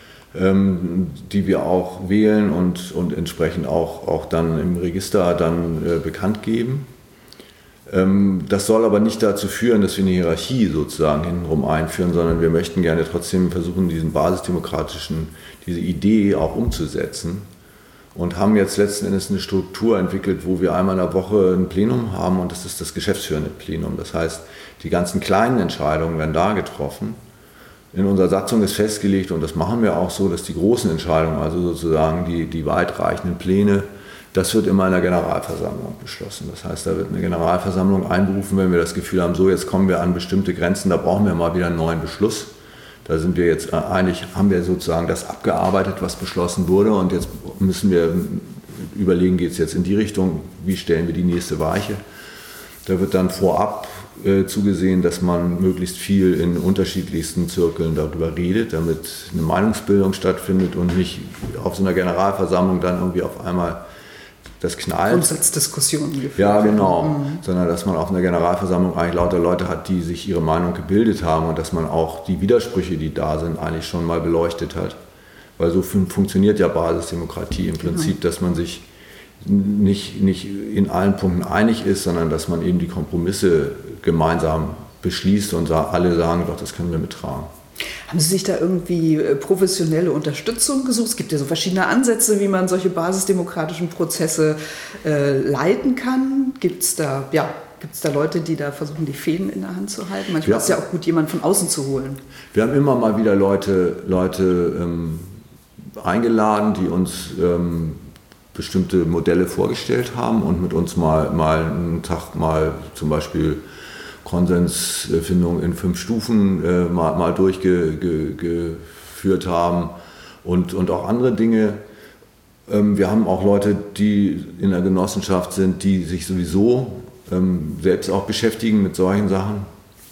ähm, die wir auch wählen und, und entsprechend auch, auch dann im Register dann äh, bekannt geben. Ähm, das soll aber nicht dazu führen, dass wir eine Hierarchie sozusagen hintenrum einführen, sondern wir möchten gerne trotzdem versuchen, diesen basisdemokratischen, diese Idee auch umzusetzen. Und haben jetzt letzten Endes eine Struktur entwickelt, wo wir einmal in der Woche ein Plenum haben und das ist das geschäftsführende Plenum. Das heißt, die ganzen kleinen Entscheidungen werden da getroffen. In unserer Satzung ist festgelegt, und das machen wir auch so, dass die großen Entscheidungen, also sozusagen die, die weitreichenden Pläne, das wird immer in der Generalversammlung beschlossen. Das heißt, da wird eine Generalversammlung einberufen, wenn wir das Gefühl haben, so jetzt kommen wir an bestimmte Grenzen, da brauchen wir mal wieder einen neuen Beschluss. Da sind wir jetzt eigentlich, haben wir sozusagen das abgearbeitet, was beschlossen wurde und jetzt müssen wir überlegen, geht es jetzt in die Richtung, wie stellen wir die nächste Weiche. Da wird dann vorab äh, zugesehen, dass man möglichst viel in unterschiedlichsten Zirkeln darüber redet, damit eine Meinungsbildung stattfindet und nicht auf so einer Generalversammlung dann irgendwie auf einmal das knallt. Grundsatzdiskussionen geführt. Ja, genau. Mhm. Sondern dass man auf einer Generalversammlung eigentlich lauter Leute hat, die sich ihre Meinung gebildet haben und dass man auch die Widersprüche, die da sind, eigentlich schon mal beleuchtet hat. Weil so fun- funktioniert ja Basisdemokratie im Prinzip, genau. Dass man sich nicht, nicht in allen Punkten einig ist, sondern dass man eben die Kompromisse gemeinsam beschließt und sa- alle sagen, doch, das können wir mittragen. Haben Sie sich da irgendwie professionelle Unterstützung gesucht? Es gibt ja so verschiedene Ansätze, wie man solche basisdemokratischen Prozesse äh, leiten kann. Gibt es da, ja, gibt's da Leute, die da versuchen, die Fäden in der Hand zu halten? Manchmal ja. ist es ja auch gut, jemanden von außen zu holen. Wir haben immer mal wieder Leute, Leute ähm, eingeladen, die uns ähm, bestimmte Modelle vorgestellt haben und mit uns mal, mal einen Tag mal zum Beispiel Konsensfindung in fünf Stufen äh, mal, mal durchgeführt haben und, und auch andere Dinge. Ähm, wir haben auch Leute, die in der Genossenschaft sind, die sich sowieso ähm, selbst auch beschäftigen mit solchen Sachen.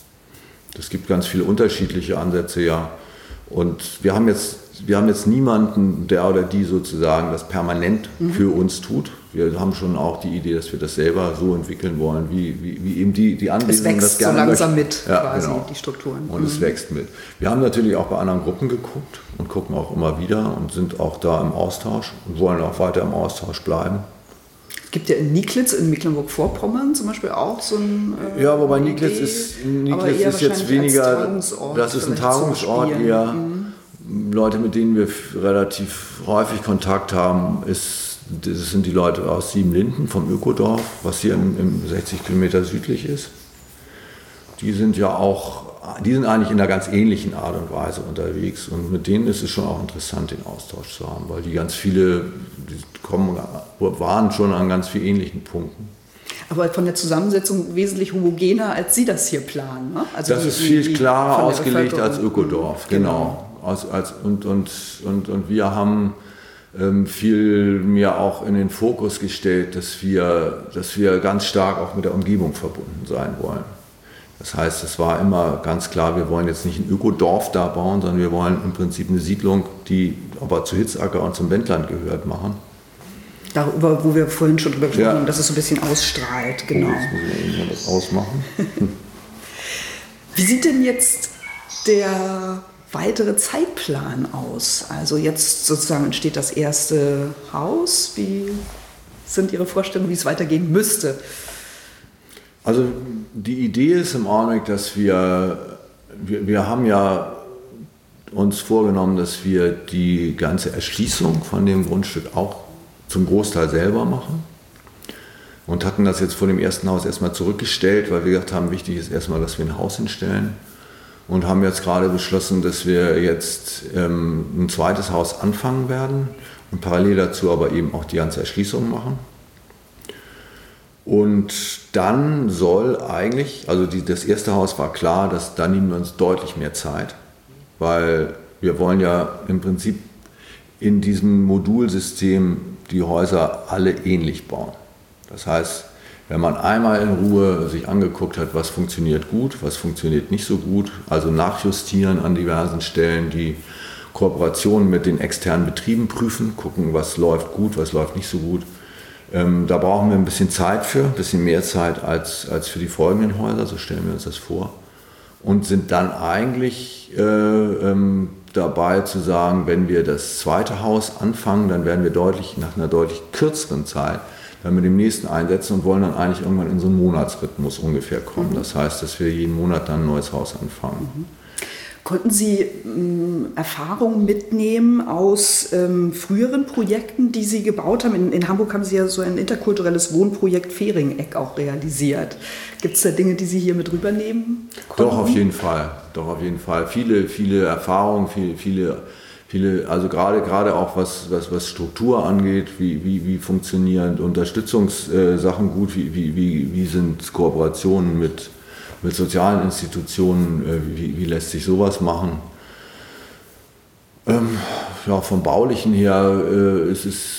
Es gibt ganz viele unterschiedliche Ansätze, ja. Und wir haben jetzt, wir haben jetzt niemanden, der oder die sozusagen das permanent mhm. für uns tut. Wir haben schon auch die Idee, dass wir das selber so entwickeln wollen, wie, wie, wie eben die, die Anwesenden das gerne möchten. Es wächst so langsam mit, ja, quasi, genau. die Strukturen. Und mhm. es wächst mit. Wir haben natürlich auch bei anderen Gruppen geguckt und gucken auch immer wieder und sind auch da im Austausch und wollen auch weiter im Austausch bleiben. Es gibt ja in Nieglitz in Mecklenburg-Vorpommern zum Beispiel auch so ein äh, Ja, wobei Nieglitz ist, Nieglitz ist jetzt weniger, das ist ein Tagungsort eher. Mhm. Leute, mit denen wir relativ häufig Kontakt haben, ist, das sind die Leute aus Siebenlinden vom Ökodorf, was hier im, im sechzig Kilometer südlich ist. Die sind ja auch, die sind eigentlich in einer ganz ähnlichen Art und Weise unterwegs und mit denen ist es schon auch interessant, den Austausch zu haben, weil die ganz viele, die kommen, waren schon an ganz vielen ähnlichen Punkten. Aber von der Zusammensetzung wesentlich homogener, als Sie das hier planen, ne? Also das die, ist viel die, klarer ausgelegt als Ökodorf, genau. genau. Aus, als, und, und, und, und wir haben ähm, viel mehr auch in den Fokus gestellt, dass wir, dass wir ganz stark auch mit der Umgebung verbunden sein wollen. Das heißt, es war immer ganz klar, wir wollen jetzt nicht ein Ökodorf da bauen, sondern wir wollen im Prinzip eine Siedlung, die aber zu Hitzacker und zum Wendland gehört, machen. Darüber, wo wir vorhin schon drüber gesprochen haben, ja. dass es so ein bisschen ausstrahlt, genau. Jetzt muss ich mal das ausmachen. Wie sieht denn jetzt der weitere Zeitplan aus? Also jetzt sozusagen entsteht das erste Haus. Wie sind Ihre Vorstellungen, wie es weitergehen müsste? Also die Idee ist im Augenblick, dass wir, wir, wir haben ja uns vorgenommen, dass wir die ganze Erschließung von dem Grundstück auch zum Großteil selber machen und hatten das jetzt vor dem ersten Haus erstmal zurückgestellt, weil wir gesagt haben, wichtig ist erstmal, dass wir ein Haus hinstellen. Und haben jetzt gerade beschlossen, dass wir jetzt ähm, ein zweites Haus anfangen werden und parallel dazu aber eben auch die ganze Erschließung machen. Und dann soll eigentlich, also die, das erste Haus war klar, dass da nehmen wir uns deutlich mehr Zeit, weil wir wollen ja im Prinzip in diesem Modulsystem die Häuser alle ähnlich bauen. Das heißt, Wenn man einmal in Ruhe sich angeguckt hat, was funktioniert gut, was funktioniert nicht so gut, also nachjustieren an diversen Stellen, die Kooperationen mit den externen Betrieben prüfen, gucken, was läuft gut, was läuft nicht so gut. Ähm, da brauchen wir ein bisschen Zeit für, ein bisschen mehr Zeit als, als für die folgenden Häuser, so stellen wir uns das vor. Und sind dann eigentlich äh, ähm, dabei zu sagen, wenn wir das zweite Haus anfangen, dann werden wir deutlich nach einer deutlich kürzeren Zeit dann mit dem nächsten einsetzen und wollen dann eigentlich irgendwann in so einen Monatsrhythmus ungefähr kommen. Das heißt, dass wir jeden Monat dann ein neues Haus anfangen. Mhm. Konnten Sie ähm, Erfahrungen mitnehmen aus ähm, früheren Projekten, die Sie gebaut haben? In, in Hamburg haben Sie ja so ein interkulturelles Wohnprojekt Fehringeck auch realisiert. Gibt es da Dinge, die Sie hier mit rübernehmen konnten? Doch, auf jeden Fall. Doch, auf jeden Fall. Viele, viele Erfahrungen, viele, viele, viele, also gerade, gerade auch was, was, was Struktur angeht, wie, wie, wie funktionieren Unterstützungssachen gut, wie, wie, wie, wie sind Kooperationen mit mit sozialen Institutionen, wie, wie lässt sich sowas machen? Ähm, ja, vom Baulichen her äh, ist es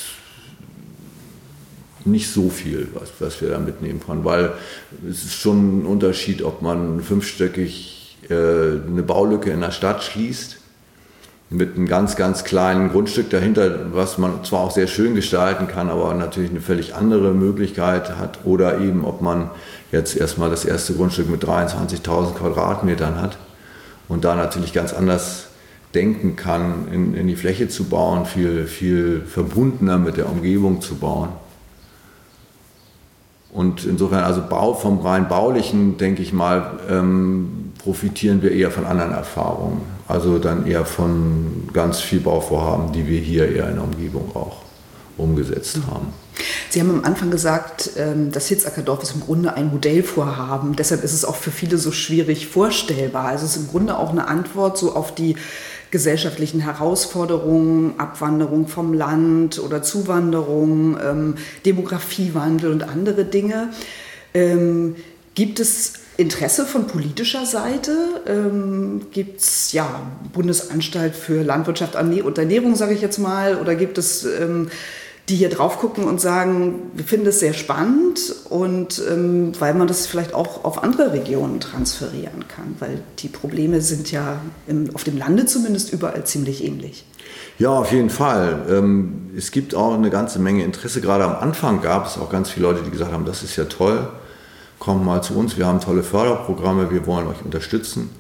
nicht so viel, was, was wir da mitnehmen können, weil es ist schon ein Unterschied, ob man fünfstöckig äh, eine Baulücke in der Stadt schließt, mit einem ganz, ganz kleinen Grundstück dahinter, was man zwar auch sehr schön gestalten kann, aber natürlich eine völlig andere Möglichkeit hat, oder eben, ob man jetzt erstmal das erste Grundstück mit dreiundzwanzigtausend Quadratmetern hat und da natürlich ganz anders denken kann, in, in die Fläche zu bauen, viel, viel verbundener mit der Umgebung zu bauen. Und insofern, also Bau, vom rein baulichen, denke ich mal, ähm, profitieren wir eher von anderen Erfahrungen. Also dann eher von ganz viel Bauvorhaben, die wir hier eher in der Umgebung auch umgesetzt haben. Sie haben am Anfang gesagt, das Hitzacker Dorf ist im Grunde ein Modellvorhaben. Deshalb ist es auch für viele so schwierig vorstellbar. Also es ist im Grunde auch eine Antwort so auf die gesellschaftlichen Herausforderungen, Abwanderung vom Land oder Zuwanderung, ähm, Demografiewandel und andere Dinge. Ähm, gibt es Interesse von politischer Seite? Ähm, gibt es ja Bundesanstalt für Landwirtschaft und Ernährung, sage ich jetzt mal, oder gibt es ähm, die hier drauf gucken und sagen, wir finden das sehr spannend und ähm, weil man das vielleicht auch auf andere Regionen transferieren kann, weil die Probleme sind ja im, auf dem Lande zumindest überall ziemlich ähnlich. Ja, auf jeden Fall. Ähm, es gibt auch eine ganze Menge Interesse. Gerade am Anfang gab es auch ganz viele Leute, die gesagt haben, das ist ja toll, kommt mal zu uns, wir haben tolle Förderprogramme, wir wollen euch unterstützen.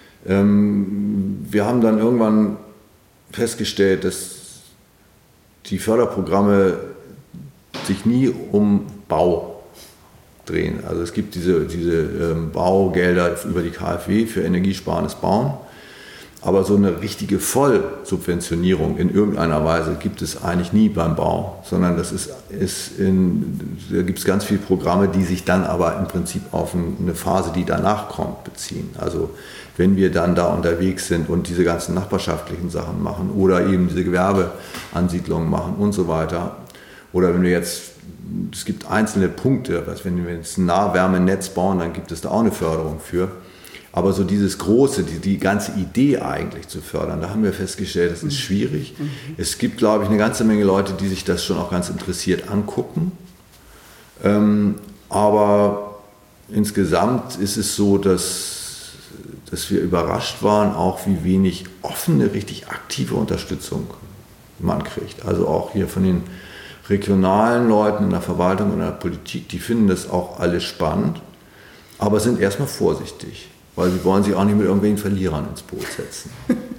Ähm, wir haben dann irgendwann festgestellt, dass die Förderprogramme sich nie um Bau drehen. Also es gibt diese, diese ähm, Baugelder über die K f W für energiesparendes Bauen, aber so eine richtige Vollsubventionierung in irgendeiner Weise gibt es eigentlich nie beim Bau, sondern das ist, ist in, da gibt es ganz viele Programme, die sich dann aber im Prinzip auf eine Phase, die danach kommt, beziehen. Also wenn wir dann da unterwegs sind und diese ganzen nachbarschaftlichen Sachen machen oder eben diese Gewerbeansiedlungen machen und so weiter. Oder wenn wir jetzt, es gibt einzelne Punkte, was, wenn wir jetzt ein Nahwärmenetz bauen, dann gibt es da auch eine Förderung für. Aber so dieses Große, die, die ganze Idee eigentlich zu fördern, da haben wir festgestellt, das ist schwierig. Mhm. Es gibt, glaube ich, eine ganze Menge Leute, die sich das schon auch ganz interessiert angucken. Ähm, aber insgesamt ist es so, dass dass wir überrascht waren, auch wie wenig offene, richtig aktive Unterstützung man kriegt. Also auch hier von den regionalen Leuten in der Verwaltung und in der Politik, die finden das auch alles spannend, aber sind erstmal vorsichtig, weil sie wollen sich auch nicht mit irgendwelchen Verlierern ins Boot setzen.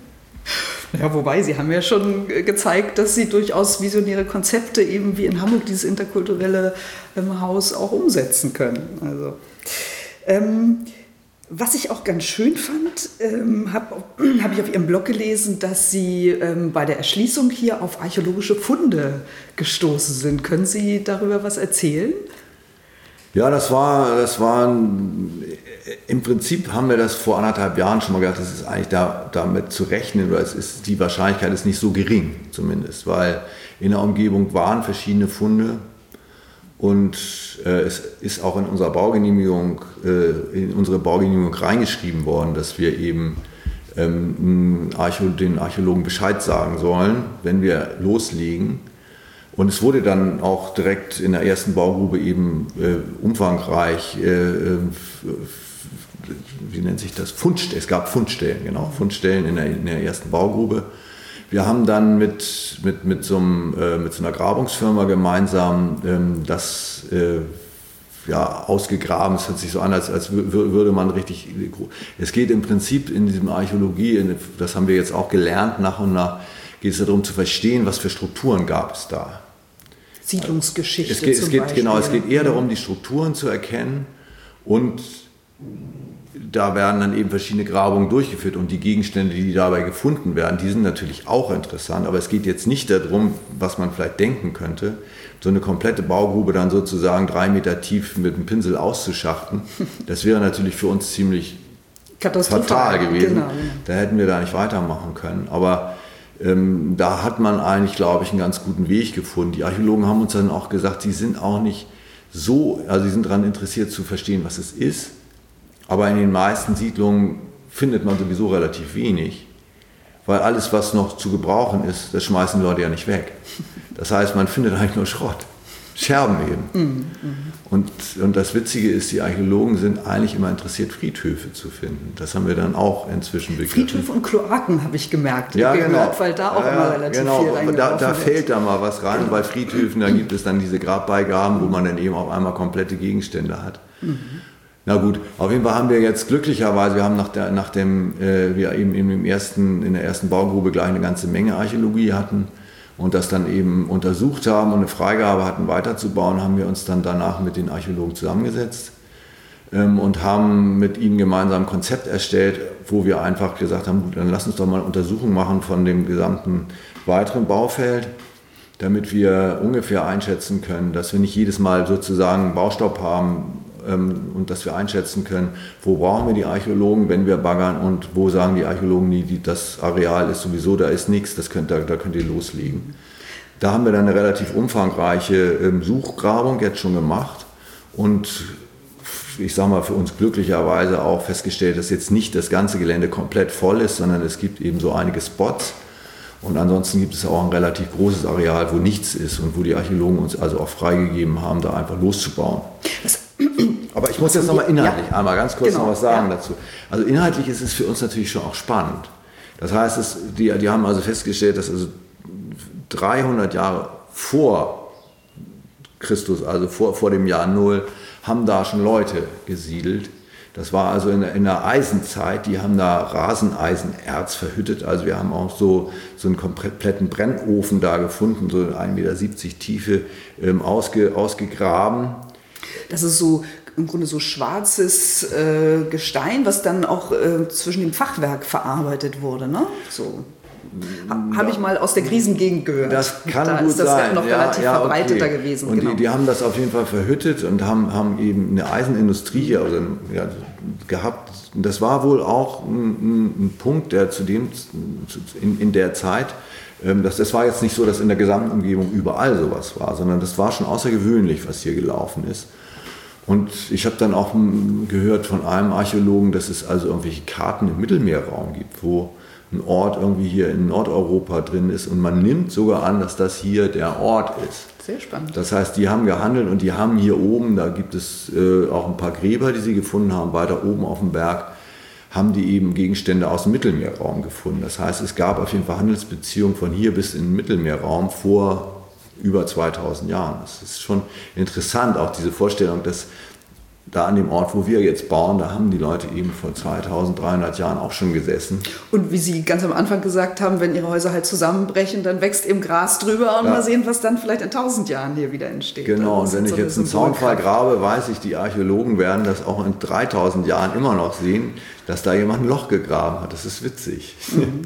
Ja, wobei, Sie haben ja schon gezeigt, dass Sie durchaus visionäre Konzepte, eben wie in Hamburg dieses interkulturelle ähm, Haus, auch umsetzen können. Also, ähm, was ich auch ganz schön fand, ähm, habe hab ich auf Ihrem Blog gelesen, dass Sie ähm, bei der Erschließung hier auf archäologische Funde gestoßen sind. Können Sie darüber was erzählen? Ja, das war, das war ein, im Prinzip haben wir das vor anderthalb Jahren schon mal gedacht, das ist eigentlich da, damit zu rechnen, oder es ist, die Wahrscheinlichkeit ist nicht so gering zumindest, weil in der Umgebung waren verschiedene Funde. Und äh, es ist auch in unserer Baugenehmigung, äh, in unsere Baugenehmigung reingeschrieben worden, dass wir eben ähm, Archä- den Archäologen Bescheid sagen sollen, wenn wir loslegen. Und es wurde dann auch direkt in der ersten Baugrube eben äh, umfangreich, äh, wie nennt sich das? Fundstellen. Es gab Fundstellen, genau, Fundstellen in der, in der ersten Baugrube. Wir haben dann mit, mit, mit, so, einem, äh, mit so einer Grabungsfirma gemeinsam ähm, das äh, ja, ausgegraben. Es hört sich so an, als, als würde man richtig... Es geht im Prinzip in diesem Archäologie, das haben wir jetzt auch gelernt, nach und nach geht es darum zu verstehen, was für Strukturen gab es da. Siedlungsgeschichte es geht, zum es geht, Beispiel. Genau, es geht eher darum, die Strukturen zu erkennen, und da werden dann eben verschiedene Grabungen durchgeführt, und die Gegenstände, die dabei gefunden werden, die sind natürlich auch interessant, aber es geht jetzt nicht darum, was man vielleicht denken könnte, so eine komplette Baugrube dann sozusagen drei Meter tief mit einem Pinsel auszuschachten. Das wäre natürlich für uns ziemlich fatal gewesen. Genau. Da hätten wir da nicht weitermachen können, aber ähm, da hat man eigentlich, glaube ich, einen ganz guten Weg gefunden. Die Archäologen haben uns dann auch gesagt, sie sind auch nicht so, also sie sind daran interessiert zu verstehen, was es ist, aber in den meisten Siedlungen findet man sowieso relativ wenig, weil alles, was noch zu gebrauchen ist, das schmeißen die Leute ja nicht weg. Das heißt, man findet eigentlich nur Schrott, Scherben eben. Mhm. Und, und das Witzige ist, die Archäologen sind eigentlich immer interessiert, Friedhöfe zu finden. Das haben wir dann auch inzwischen begriffen. Friedhöfe und Kloaken habe ich gemerkt, ja, gehört, genau. weil da auch ja, immer relativ genau. viel reingelaufen da, da wird. fällt da mal was rein. Genau. Bei Friedhöfen, da gibt es dann diese Grabbeigaben, wo man dann eben auf einmal komplette Gegenstände hat. Mhm. Na gut, auf jeden Fall haben wir jetzt glücklicherweise, wir haben nach, der, nach dem, äh, wir eben im ersten, in der ersten Baugrube gleich eine ganze Menge Archäologie hatten und das dann eben untersucht haben und eine Freigabe hatten, weiterzubauen, haben wir uns dann danach mit den Archäologen zusammengesetzt ähm, und haben mit ihnen gemeinsam ein Konzept erstellt, wo wir einfach gesagt haben, gut, dann lass uns doch mal eine Untersuchung machen von dem gesamten weiteren Baufeld, damit wir ungefähr einschätzen können, dass wir nicht jedes Mal sozusagen Baustopp haben, und dass wir einschätzen können, wo brauchen wir die Archäologen, wenn wir baggern, und wo sagen die Archäologen, nie, die, das Areal ist sowieso, da ist nichts, das könnt, da, da könnt ihr loslegen. Da haben wir dann eine relativ umfangreiche ähm, Suchgrabung jetzt schon gemacht und ich sage mal für uns glücklicherweise auch festgestellt, dass jetzt nicht das ganze Gelände komplett voll ist, sondern es gibt eben so einige Spots. Und ansonsten gibt es auch ein relativ großes Areal, wo nichts ist und wo die Archäologen uns also auch freigegeben haben, da einfach loszubauen. Was? Aber ich muss jetzt nochmal inhaltlich ja. einmal ganz kurz genau. noch was sagen ja. dazu. Also inhaltlich ist es für uns natürlich schon auch spannend. Das heißt, es, die, die haben also festgestellt, dass also dreihundert Jahre vor Christus, also vor, vor dem Jahr Null, haben da schon Leute gesiedelt. Das war also in der, in der Eisenzeit, die haben da Raseneisenerz verhüttet. Also wir haben auch so, so einen kompletten Brennofen da gefunden, so ein Meter siebzig Tiefe ähm, ausge, ausgegraben. Das ist so im Grunde so schwarzes äh, Gestein, was dann auch äh, zwischen dem Fachwerk verarbeitet wurde, ne? So. Ha, Habe ich mal aus der Krisengegend gehört. Das kann da gut ist das sein. noch ja, relativ ja, verbreiteter okay. gewesen. Und genau. die, die haben das auf jeden Fall verhüttet und haben, haben eben eine Eisenindustrie also, ja, gehabt. Das war wohl auch ein, ein Punkt, der zu dem, in, in der Zeit, ähm, das, das war jetzt nicht so, dass in der gesamten Umgebung überall sowas war, sondern das war schon außergewöhnlich, was hier gelaufen ist. Und ich habe dann auch gehört von einem Archäologen, dass es also irgendwelche Karten im Mittelmeerraum gibt, wo ein Ort irgendwie hier in Nordeuropa drin ist und man nimmt sogar an, dass das hier der Ort ist. Sehr spannend. Das heißt, die haben gehandelt und die haben hier oben, da gibt es äh, auch ein paar Gräber, die sie gefunden haben, weiter oben auf dem Berg, haben die eben Gegenstände aus dem Mittelmeerraum gefunden. Das heißt, es gab auf jeden Fall Handelsbeziehungen von hier bis in den Mittelmeerraum vor über zweitausend Jahren. Das ist schon interessant, auch diese Vorstellung, dass da an dem Ort, wo wir jetzt bauen, da haben die Leute eben vor zweitausenddreihundert Jahren auch schon gesessen. Und wie Sie ganz am Anfang gesagt haben, wenn Ihre Häuser halt zusammenbrechen, dann wächst eben Gras drüber und ja. mal sehen, was dann vielleicht in tausend Jahren hier wieder entsteht. Genau, und wenn ich so jetzt einen Zaunfall grabe, weiß ich, die Archäologen werden das auch in dreitausend Jahren immer noch sehen, dass da jemand ein Loch gegraben hat. Das ist witzig. Mhm.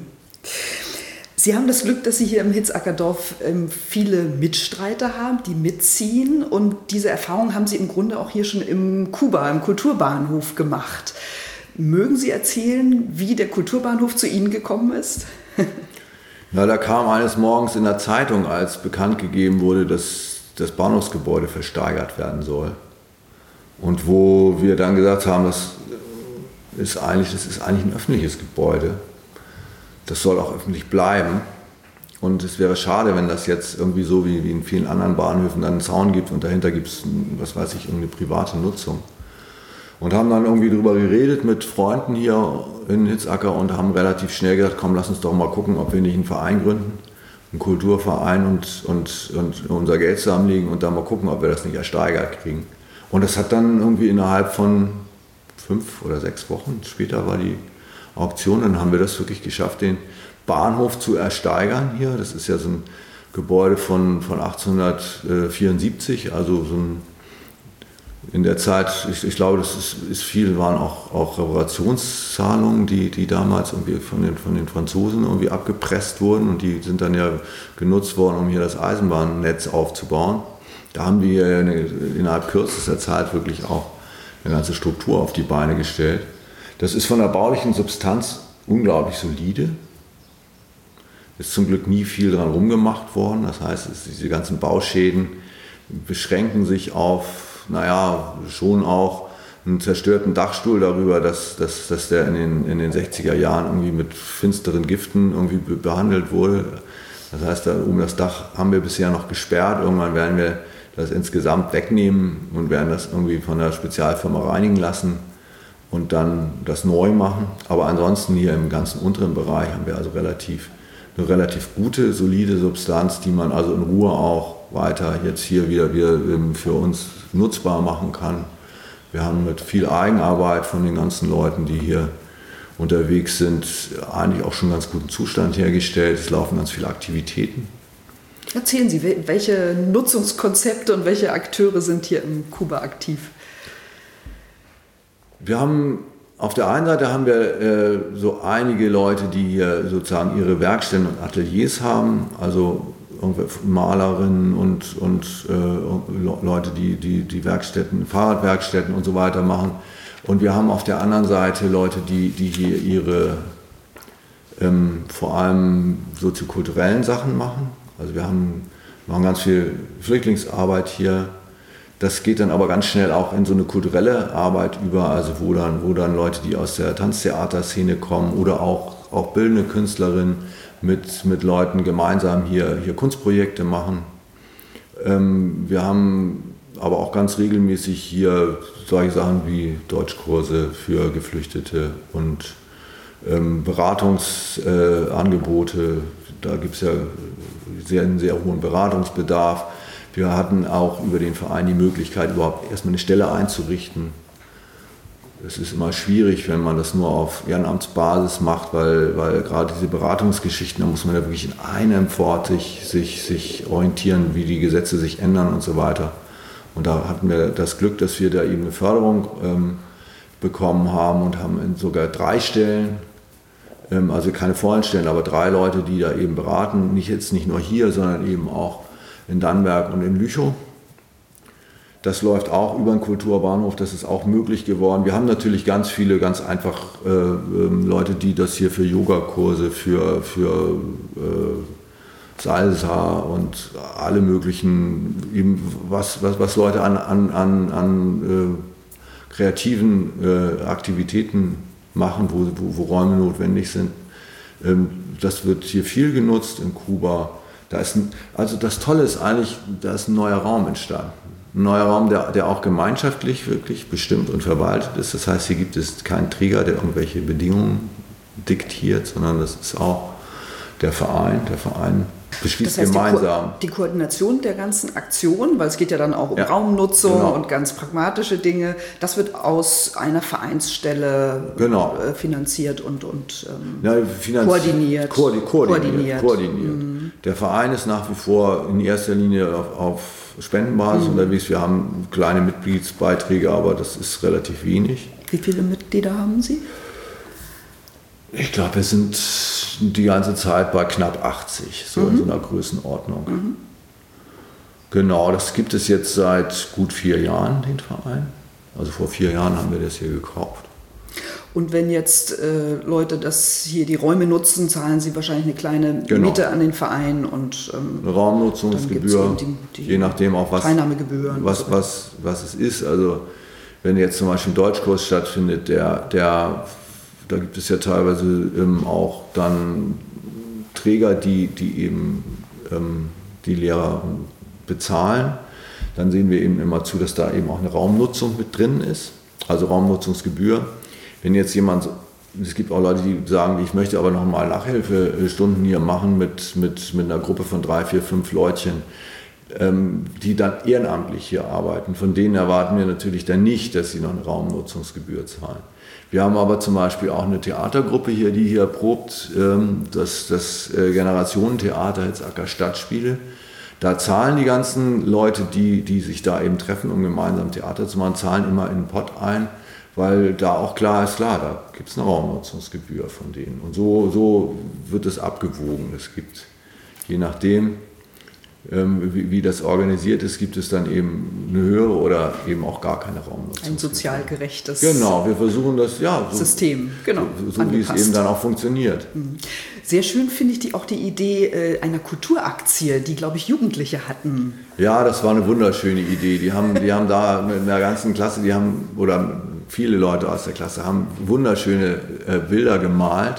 Sie haben das Glück, dass Sie hier im Hitzackerdorf ähm, viele Mitstreiter haben, die mitziehen. Und diese Erfahrung haben Sie im Grunde auch hier schon im Kuba, im Kulturbahnhof gemacht. Mögen Sie erzählen, wie der Kulturbahnhof zu Ihnen gekommen ist? Ja, da kam eines Morgens in der Zeitung, als bekannt gegeben wurde, dass das Bahnhofsgebäude versteigert werden soll. Und wo wir dann gesagt haben, das ist eigentlich, das ist eigentlich ein öffentliches Gebäude. Das soll auch öffentlich bleiben. Und es wäre schade, wenn das jetzt irgendwie so wie, wie in vielen anderen Bahnhöfen dann einen Zaun gibt und dahinter gibt es, was weiß ich, irgendeine private Nutzung. Und haben dann irgendwie drüber geredet mit Freunden hier in Hitzacker und haben relativ schnell gesagt, komm, lass uns doch mal gucken, ob wir nicht einen Verein gründen, einen Kulturverein und, und, und unser Geld zusammenlegen und dann mal gucken, ob wir das nicht ersteigert kriegen. Und das hat dann irgendwie innerhalb von fünf oder sechs Wochen, später war die Auktion, dann haben wir das wirklich geschafft, den Bahnhof zu ersteigern hier. Das ist ja so ein Gebäude von, von achtzehnhundertvierundsiebzig, also so ein, in der Zeit, ich, ich glaube, das ist, ist viel, waren auch, auch Reparationszahlungen, die, die damals irgendwie von den, von den Franzosen irgendwie abgepresst wurden und die sind dann ja genutzt worden, um hier das Eisenbahnnetz aufzubauen. Da haben wir eine, innerhalb kürzester Zeit wirklich auch eine ganze Struktur auf die Beine gestellt. Das ist von der baulichen Substanz unglaublich solide. Ist zum Glück nie viel dran rumgemacht worden. Das heißt, es, diese ganzen Bauschäden beschränken sich auf, naja, schon auch einen zerstörten Dachstuhl darüber, dass, dass, dass der in den, in den sechziger Jahren irgendwie mit finsteren Giften irgendwie be- behandelt wurde. Das heißt, da oben das Dach haben wir bisher noch gesperrt. Irgendwann werden wir das insgesamt wegnehmen und werden das irgendwie von der Spezialfirma reinigen lassen und dann das neu machen. Aber ansonsten hier im ganzen unteren Bereich haben wir also relativ, eine relativ gute, solide Substanz, die man also in Ruhe auch weiter jetzt hier wieder, wieder für uns nutzbar machen kann. Wir haben mit viel Eigenarbeit von den ganzen Leuten, die hier unterwegs sind, eigentlich auch schon einen ganz guten Zustand hergestellt. Es laufen ganz viele Aktivitäten. Erzählen Sie, welche Nutzungskonzepte und welche Akteure sind hier im Kuba aktiv? Wir haben auf der einen Seite haben wir äh, so einige Leute, die hier sozusagen ihre Werkstätten und Ateliers haben, also Malerinnen und, und äh, Leute, die, die die Werkstätten, Fahrradwerkstätten und so weiter machen. Und wir haben auf der anderen Seite Leute, die, die hier ihre ähm, vor allem soziokulturellen Sachen machen. Also wir haben, machen ganz viel Flüchtlingsarbeit hier. Das geht dann aber ganz schnell auch in so eine kulturelle Arbeit über, also wo dann, wo dann Leute, die aus der Tanztheaterszene kommen oder auch, auch bildende Künstlerinnen mit, mit Leuten gemeinsam hier, hier Kunstprojekte machen. Ähm, wir haben aber auch ganz regelmäßig hier solche Sachen wie Deutschkurse für Geflüchtete und ähm, Beratungsangebote. Äh, da gibt es ja sehr, einen sehr hohen Beratungsbedarf. Wir hatten auch über den Verein die Möglichkeit, überhaupt erstmal eine Stelle einzurichten. Es ist immer schwierig, wenn man das nur auf Ehrenamtsbasis macht, weil, weil gerade diese Beratungsgeschichten, da muss man ja wirklich in einem Wort sich, sich, sich orientieren, wie die Gesetze sich ändern und so weiter. Und da hatten wir das Glück, dass wir da eben eine Förderung ähm, bekommen haben und haben sogar drei Stellen, ähm, also keine vollen Stellen, aber drei Leute, die da eben beraten, nicht jetzt nicht nur hier, sondern eben auch in Dannenberg und in Lüchow. Das läuft auch über den Kulturbahnhof, das ist auch möglich geworden. Wir haben natürlich ganz viele, ganz einfach äh, äh, Leute, die das hier für Yogakurse, für, für äh, Salsa und alle möglichen, eben was, was, was Leute an, an, an, an äh, kreativen äh, Aktivitäten machen, wo, wo, wo Räume notwendig sind. Ähm, das wird hier viel genutzt in Kuba. Da ist ein, also das Tolle ist eigentlich, da ist ein neuer Raum entstanden. Ein neuer Raum, der, der auch gemeinschaftlich wirklich bestimmt und verwaltet ist. Das heißt, hier gibt es keinen Träger, der irgendwelche Bedingungen diktiert, sondern das ist auch der Verein. Der Verein beschließt das heißt, gemeinsam. Die, Ko- die Koordination der ganzen Aktion, weil es geht ja dann auch um ja, Raumnutzung genau. und ganz pragmatische Dinge, das wird aus einer Vereinsstelle genau. äh, finanziert und, und ähm, ja, finanz- koordiniert. Koordi- koordiniert. koordiniert. koordiniert. Mhm. Der Verein ist nach wie vor in erster Linie auf, auf Spendenbasis mhm. unterwegs. Wir haben kleine Mitgliedsbeiträge, aber das ist relativ wenig. Wie viele Mitglieder haben Sie? Ich glaube, wir sind die ganze Zeit bei knapp achtzig, so mhm. in so einer Größenordnung. Mhm. Genau, das gibt es jetzt seit gut vier Jahren, den Verein. Also vor vier Jahren haben wir das hier gekauft. Und wenn jetzt äh, Leute das hier die Räume nutzen, zahlen sie wahrscheinlich eine kleine genau. Miete an den Verein und ähm, eine Raumnutzungsgebühr, die, die je nachdem auch was, Teilnahmegebühren was, was, was es ist. Also wenn jetzt zum Beispiel ein Deutschkurs stattfindet, der, der, da gibt es ja teilweise ähm, auch dann Träger, die, die eben ähm, die Lehrer bezahlen. Dann sehen wir eben immer zu, dass da eben auch eine Raumnutzung mit drin ist, also Raumnutzungsgebühr. Wenn jetzt jemand, es gibt auch Leute, die sagen, ich möchte aber noch mal Nachhilfestunden hier machen mit, mit, mit einer Gruppe von drei, vier, fünf Leutchen, ähm, die dann ehrenamtlich hier arbeiten. Von denen erwarten wir natürlich dann nicht, dass sie noch eine Raumnutzungsgebühr zahlen. Wir haben aber zum Beispiel auch eine Theatergruppe hier, die hier probt, ähm, das, das äh, Generationentheater Hitzacker Stadtspiele. Da zahlen die ganzen Leute, die, die sich da eben treffen, um gemeinsam Theater zu machen, zahlen immer in den Pott ein, weil da auch klar ist, klar, da gibt es eine Raumnutzungsgebühr von denen. Und so, so wird es abgewogen. Es gibt, je nachdem, ähm, wie, wie das organisiert ist, gibt es dann eben eine höhere oder eben auch gar keine Raumnutzungsgebühr. Ein sozial gerechtes Genau, wir versuchen das, ja, so, System, genau, so, so wie es eben dann auch funktioniert. Sehr schön finde ich die, auch die Idee äh, einer Kulturaktie, die, glaube ich, Jugendliche hatten. Ja, das war eine wunderschöne Idee. Die haben, die haben da mit einer ganzen Klasse, die haben, oder viele Leute aus der Klasse haben wunderschöne äh, Bilder gemalt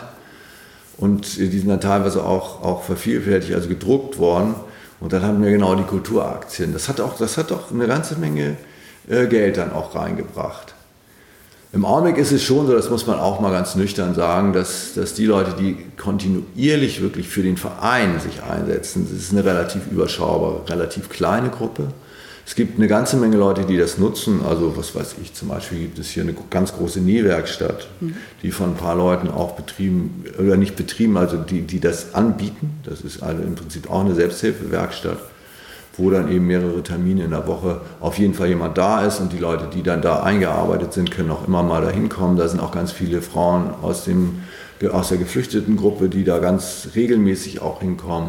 und die sind dann teilweise auch, auch vervielfältigt, also gedruckt worden. Und dann hatten wir genau die Kulturaktien. Das hat auch, das hat auch eine ganze Menge äh, Geld dann auch reingebracht. Im Augenblick ist es schon so, das muss man auch mal ganz nüchtern sagen, dass, dass die Leute, die kontinuierlich wirklich für den Verein sich einsetzen, das ist eine relativ überschaubare, relativ kleine Gruppe. Es gibt eine ganze Menge Leute, die das nutzen. Also was weiß ich, zum Beispiel gibt es hier eine ganz große Nähwerkstatt, mhm. die von ein paar Leuten auch betrieben, oder nicht betrieben, also die, die das anbieten. Das ist also im Prinzip auch eine Selbsthilfewerkstatt, wo dann eben mehrere Termine in der Woche auf jeden Fall jemand da ist und die Leute, die dann da eingearbeitet sind, können auch immer mal da hinkommen. Da sind auch ganz viele Frauen aus, dem, aus der Geflüchtetengruppe, die da ganz regelmäßig auch hinkommen.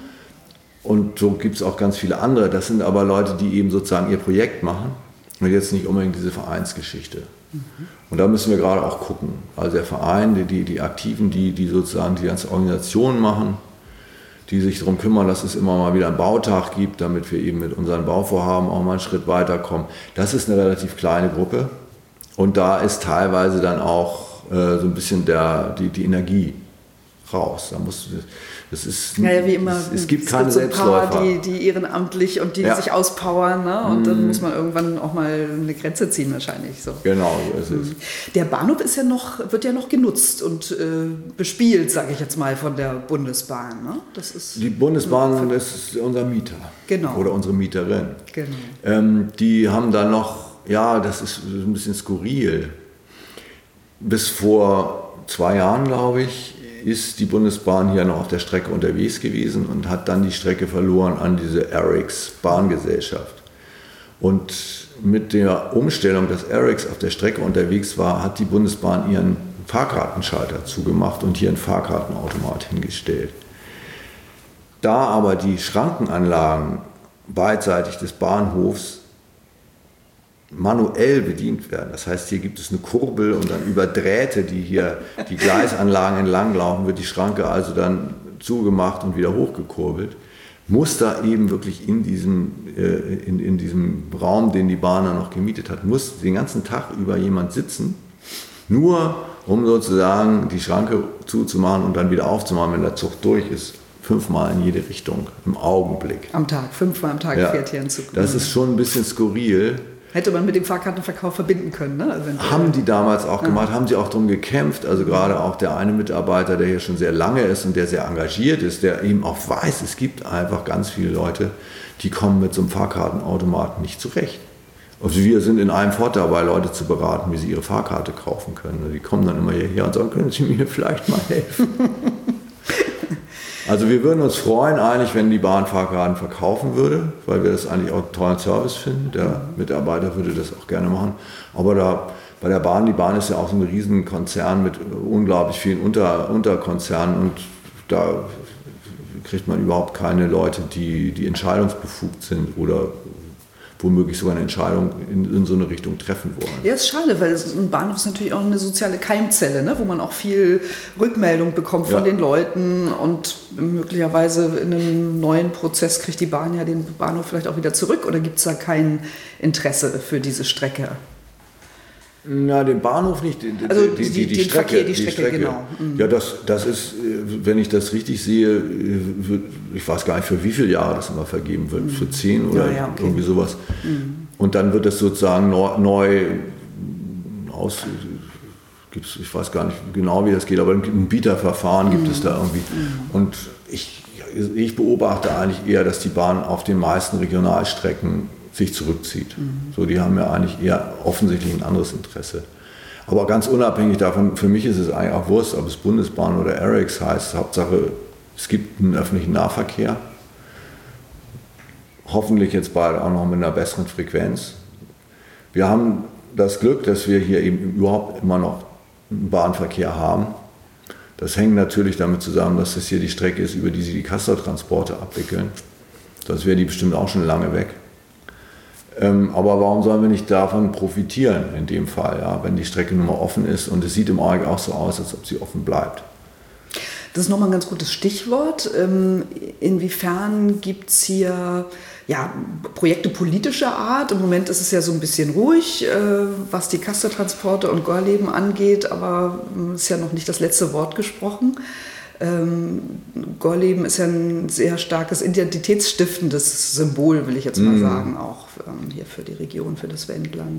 Und so gibt es auch ganz viele andere. Das sind aber Leute, die eben sozusagen ihr Projekt machen und jetzt nicht unbedingt diese Vereinsgeschichte. Mhm. Und da müssen wir gerade auch gucken. Also der Verein, die, die Aktiven, die, die sozusagen die ganze Organisation machen, die sich darum kümmern, dass es immer mal wieder einen Bautag gibt, damit wir eben mit unseren Bauvorhaben auch mal einen Schritt weiterkommen. Das ist eine relativ kleine Gruppe und da ist teilweise dann auch äh, so ein bisschen der, die, die Energie raus. Da musst du, das ist, ja, ja, wie immer, es, es gibt es keine gibt so Selbstläufer. Paar, die, die ehrenamtlich und die ja. sich auspowern, ne? Und mm. dann muss man irgendwann auch mal eine Grenze ziehen wahrscheinlich. So. Genau, so ist es. Der Bahnhof ist ja noch, wird ja noch genutzt und äh, bespielt, sage ich jetzt mal, von der Bundesbahn. Ne? Das ist die Bundesbahn ist unser Mieter genau. oder unsere Mieterin. Genau. Ähm, die haben dann noch, ja, das ist ein bisschen skurril. Bis vor zwei Jahren, glaube ich, ist die Bundesbahn hier noch auf der Strecke unterwegs gewesen und hat dann die Strecke verloren an diese Erics Bahngesellschaft. Und mit der Umstellung, dass Erics auf der Strecke unterwegs war, hat die Bundesbahn ihren Fahrkartenschalter zugemacht und hier einen Fahrkartenautomat hingestellt. Da aber die Schrankenanlagen beidseitig des Bahnhofs manuell bedient werden. Das heißt, hier gibt es eine Kurbel und dann über Drähte, die hier die Gleisanlagen entlang laufen, wird die Schranke also dann zugemacht und wieder hochgekurbelt. Muss da eben wirklich in diesem, äh, in, in diesem Raum, den die Bahn noch gemietet hat, muss den ganzen Tag über jemand sitzen, nur um sozusagen die Schranke zuzumachen und dann wieder aufzumachen, wenn der Zug durch ist. Fünfmal in jede Richtung im Augenblick. Am Tag, fünfmal am Tag ja, fährt hier ein Zug. Das ist schon ein bisschen skurril. Hätte man mit dem Fahrkartenverkauf verbinden können, ne? Also haben die damals auch gemacht, ja. haben sie auch darum gekämpft. Also gerade auch der eine Mitarbeiter, der hier schon sehr lange ist und der sehr engagiert ist, der eben auch weiß, es gibt einfach ganz viele Leute, die kommen mit so einem Fahrkartenautomaten nicht zurecht. Also wir sind in einem Fort dabei, Leute zu beraten, wie sie ihre Fahrkarte kaufen können. Die kommen dann immer hierher und sagen, können Sie mir vielleicht mal helfen? Also wir würden uns freuen eigentlich, wenn die Bahn Fahrkarten verkaufen würde, weil wir das eigentlich auch einen tollen Service finden. Der Mitarbeiter würde das auch gerne machen. Aber da, bei der Bahn, die Bahn ist ja auch so ein Riesenkonzern mit unglaublich vielen Unter, Unterkonzernen und da kriegt man überhaupt keine Leute, die, die entscheidungsbefugt sind oder womöglich sogar eine Entscheidung in, in so eine Richtung treffen wollen. Ja, ist schade, weil ein Bahnhof ist natürlich auch eine soziale Keimzelle, ne? Wo man auch viel Rückmeldung bekommt von ja. den Leuten und möglicherweise in einem neuen Prozess kriegt die Bahn ja den Bahnhof vielleicht auch wieder zurück oder gibt es da kein Interesse für diese Strecke? Na, den Bahnhof nicht, die, also die, die, die, die Strecke. Verkehr, die, die Strecke, Strecke, genau. Mhm. Ja, das, das ist, wenn ich das richtig sehe, ich weiß gar nicht, für wie viele Jahre das immer vergeben wird, mhm. für zehn oder ja, ja, okay. irgendwie sowas. Mhm. Und dann wird das sozusagen neu, neu aus, gibt's, ich weiß gar nicht genau, wie das geht, aber ein Bieterverfahren gibt mhm. es da irgendwie. Mhm. Und ich, ich beobachte eigentlich eher, dass die Bahn auf den meisten Regionalstrecken sich zurückzieht. Mhm. So, die haben ja eigentlich eher offensichtlich ein anderes Interesse. Aber ganz unabhängig davon, für mich ist es eigentlich auch Wurst, ob es Bundesbahn oder A R E X heißt. Hauptsache, es gibt einen öffentlichen Nahverkehr. Hoffentlich jetzt bald auch noch mit einer besseren Frequenz. Wir haben das Glück, dass wir hier eben überhaupt immer noch einen Bahnverkehr haben. Das hängt natürlich damit zusammen, dass das hier die Strecke ist, über die sie die Castortransporte abwickeln. Sonst wäre die bestimmt auch schon lange weg. Ähm, aber warum sollen wir nicht davon profitieren in dem Fall, ja, wenn die Strecke nun mal offen ist und es sieht im Augenblick auch so aus, als ob sie offen bleibt. Das ist nochmal ein ganz gutes Stichwort. Ähm, inwiefern gibt es hier ja, Projekte politischer Art? Im Moment ist es ja so ein bisschen ruhig, äh, was die Castortransporte und Gorleben angeht, aber es ist ja noch nicht das letzte Wort gesprochen. Ähm, Gorleben ist ja ein sehr starkes identitätsstiftendes Symbol, will ich jetzt mal mm. sagen, auch ähm, hier für die Region, für das Wendland.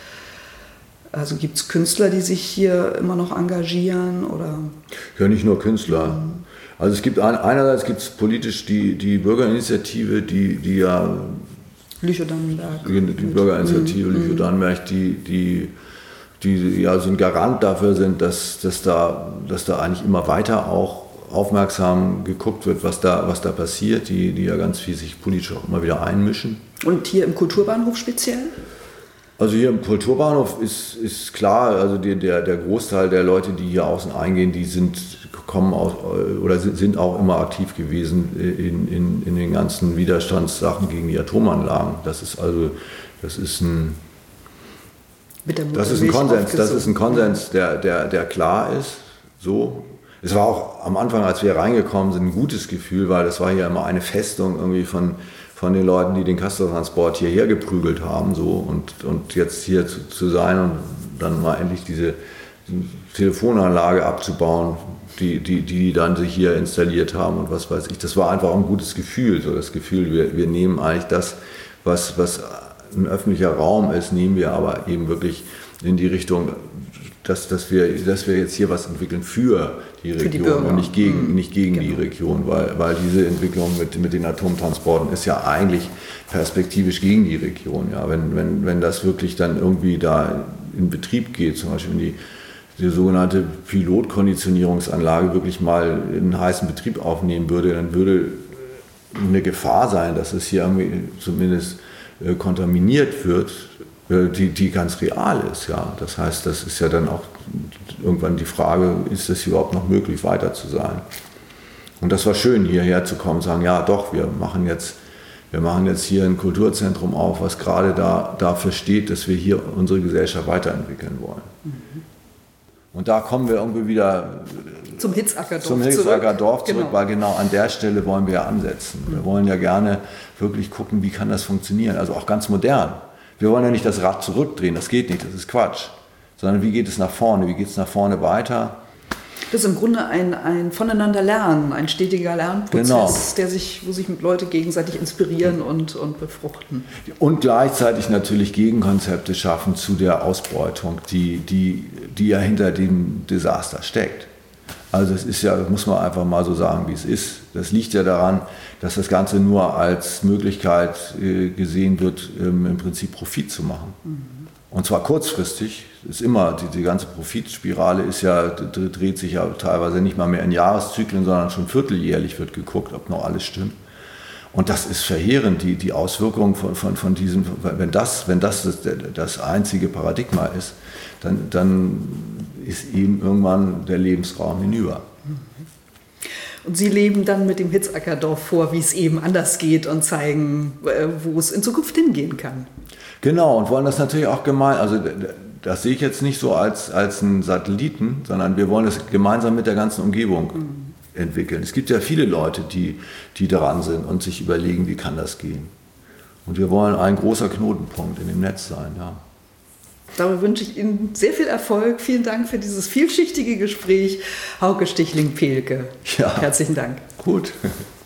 Also gibt es Künstler, die sich hier immer noch engagieren? Oder? Ja, nicht nur Künstler. Mm. Also es gibt ein, einerseits gibt es politisch die, die Bürgerinitiative, die, die ja Lüchow-Dannenberg. Die, die Bürgerinitiative mm. Lüchow-Dannenberg, die, die die ja so ein Garant dafür sind, dass, dass, da, dass da eigentlich immer weiter auch aufmerksam geguckt wird, was da, was da passiert, die, die ja ganz viel sich politisch auch immer wieder einmischen. Und hier im Kulturbahnhof speziell? Also hier im Kulturbahnhof ist, ist klar, also die, der, der Großteil der Leute, die hier außen eingehen, die sind, kommen aus, oder sind auch immer aktiv gewesen in, in, in den ganzen Widerstandssachen gegen die Atomanlagen. Das ist also, das ist ein Das ist ein Konsens, das ist ein Konsens, der, der, der klar ist. So. Es war auch am Anfang, als wir reingekommen sind, ein gutes Gefühl, weil das war hier immer eine Festung irgendwie von, von den Leuten, die den Castortransport hierher geprügelt haben. So. Und, und jetzt hier zu, zu sein und dann mal endlich diese Telefonanlage abzubauen, die, die, die dann sich hier installiert haben und was weiß ich. Das war einfach ein gutes Gefühl. So das Gefühl, wir, wir nehmen eigentlich das, was, was ein öffentlicher Raum ist, nehmen wir aber eben wirklich in die Richtung, dass, dass, wir, dass wir jetzt hier was entwickeln für die Region für die und nicht gegen, mhm. nicht gegen genau. die Region, weil, weil diese Entwicklung mit, mit den Atomtransporten ist ja eigentlich perspektivisch gegen die Region. Ja. Wenn, wenn, wenn das wirklich dann irgendwie da in Betrieb geht, zum Beispiel wenn die, die sogenannte Pilotkonditionierungsanlage wirklich mal in heißen Betrieb aufnehmen würde, dann würde eine Gefahr sein, dass es hier irgendwie zumindest kontaminiert wird, die, die ganz real ist. Ja. Das heißt, das ist ja dann auch irgendwann die Frage, ist es überhaupt noch möglich, weiter zu sein? Und das war schön, hierher zu kommen und sagen, ja doch, wir machen jetzt, wir machen jetzt hier ein Kulturzentrum auf, was gerade da, dafür steht, dass wir hier unsere Gesellschaft weiterentwickeln wollen. Mhm. Und da kommen wir irgendwie wieder zum Hitzackerdorf zum Hitzackerdorf zurück, zurück genau. weil genau an der Stelle wollen wir ja ansetzen. Wir wollen ja gerne wirklich gucken, wie kann das funktionieren, also auch ganz modern. Wir wollen ja nicht das Rad zurückdrehen, das geht nicht, das ist Quatsch. Sondern wie geht es nach vorne, wie geht es nach vorne weiter? Das ist im Grunde ein, ein Voneinander-Lernen, ein stetiger Lernprozess, genau. der sich, wo sich Leute gegenseitig inspirieren und, und befruchten. Und gleichzeitig natürlich Gegenkonzepte schaffen zu der Ausbeutung, die, die, die ja hinter dem Desaster steckt. Also es ist ja, muss man einfach mal so sagen, wie es ist. Das liegt ja daran, dass das Ganze nur als Möglichkeit äh, gesehen wird, ähm, im Prinzip Profit zu machen. Mhm. Und zwar kurzfristig. Ist immer, die, die ganze Profitspirale ist ja, dreht sich ja teilweise nicht mal mehr in Jahreszyklen, sondern schon vierteljährlich wird geguckt, ob noch alles stimmt. Und das ist verheerend, die, die Auswirkungen von, von, von diesem, wenn das, wenn das, das das einzige Paradigma ist, dann, dann ist eben irgendwann der Lebensraum hinüber. Und Sie leben dann mit dem Hitzackerdorf vor, wie es eben anders geht und zeigen, wo es in Zukunft hingehen kann. Genau, und wollen das natürlich auch gemein, also das sehe ich jetzt nicht so als, als einen Satelliten, sondern wir wollen das gemeinsam mit der ganzen Umgebung mhm. entwickeln. Es gibt ja viele Leute, die, die daran sind und sich überlegen, wie kann das gehen. Und wir wollen ein großer Knotenpunkt in dem Netz sein, ja. Dabei wünsche ich Ihnen sehr viel Erfolg. Vielen Dank für dieses vielschichtige Gespräch. Hauke Stichling-Pehlke. Ja. Herzlichen Dank. Gut.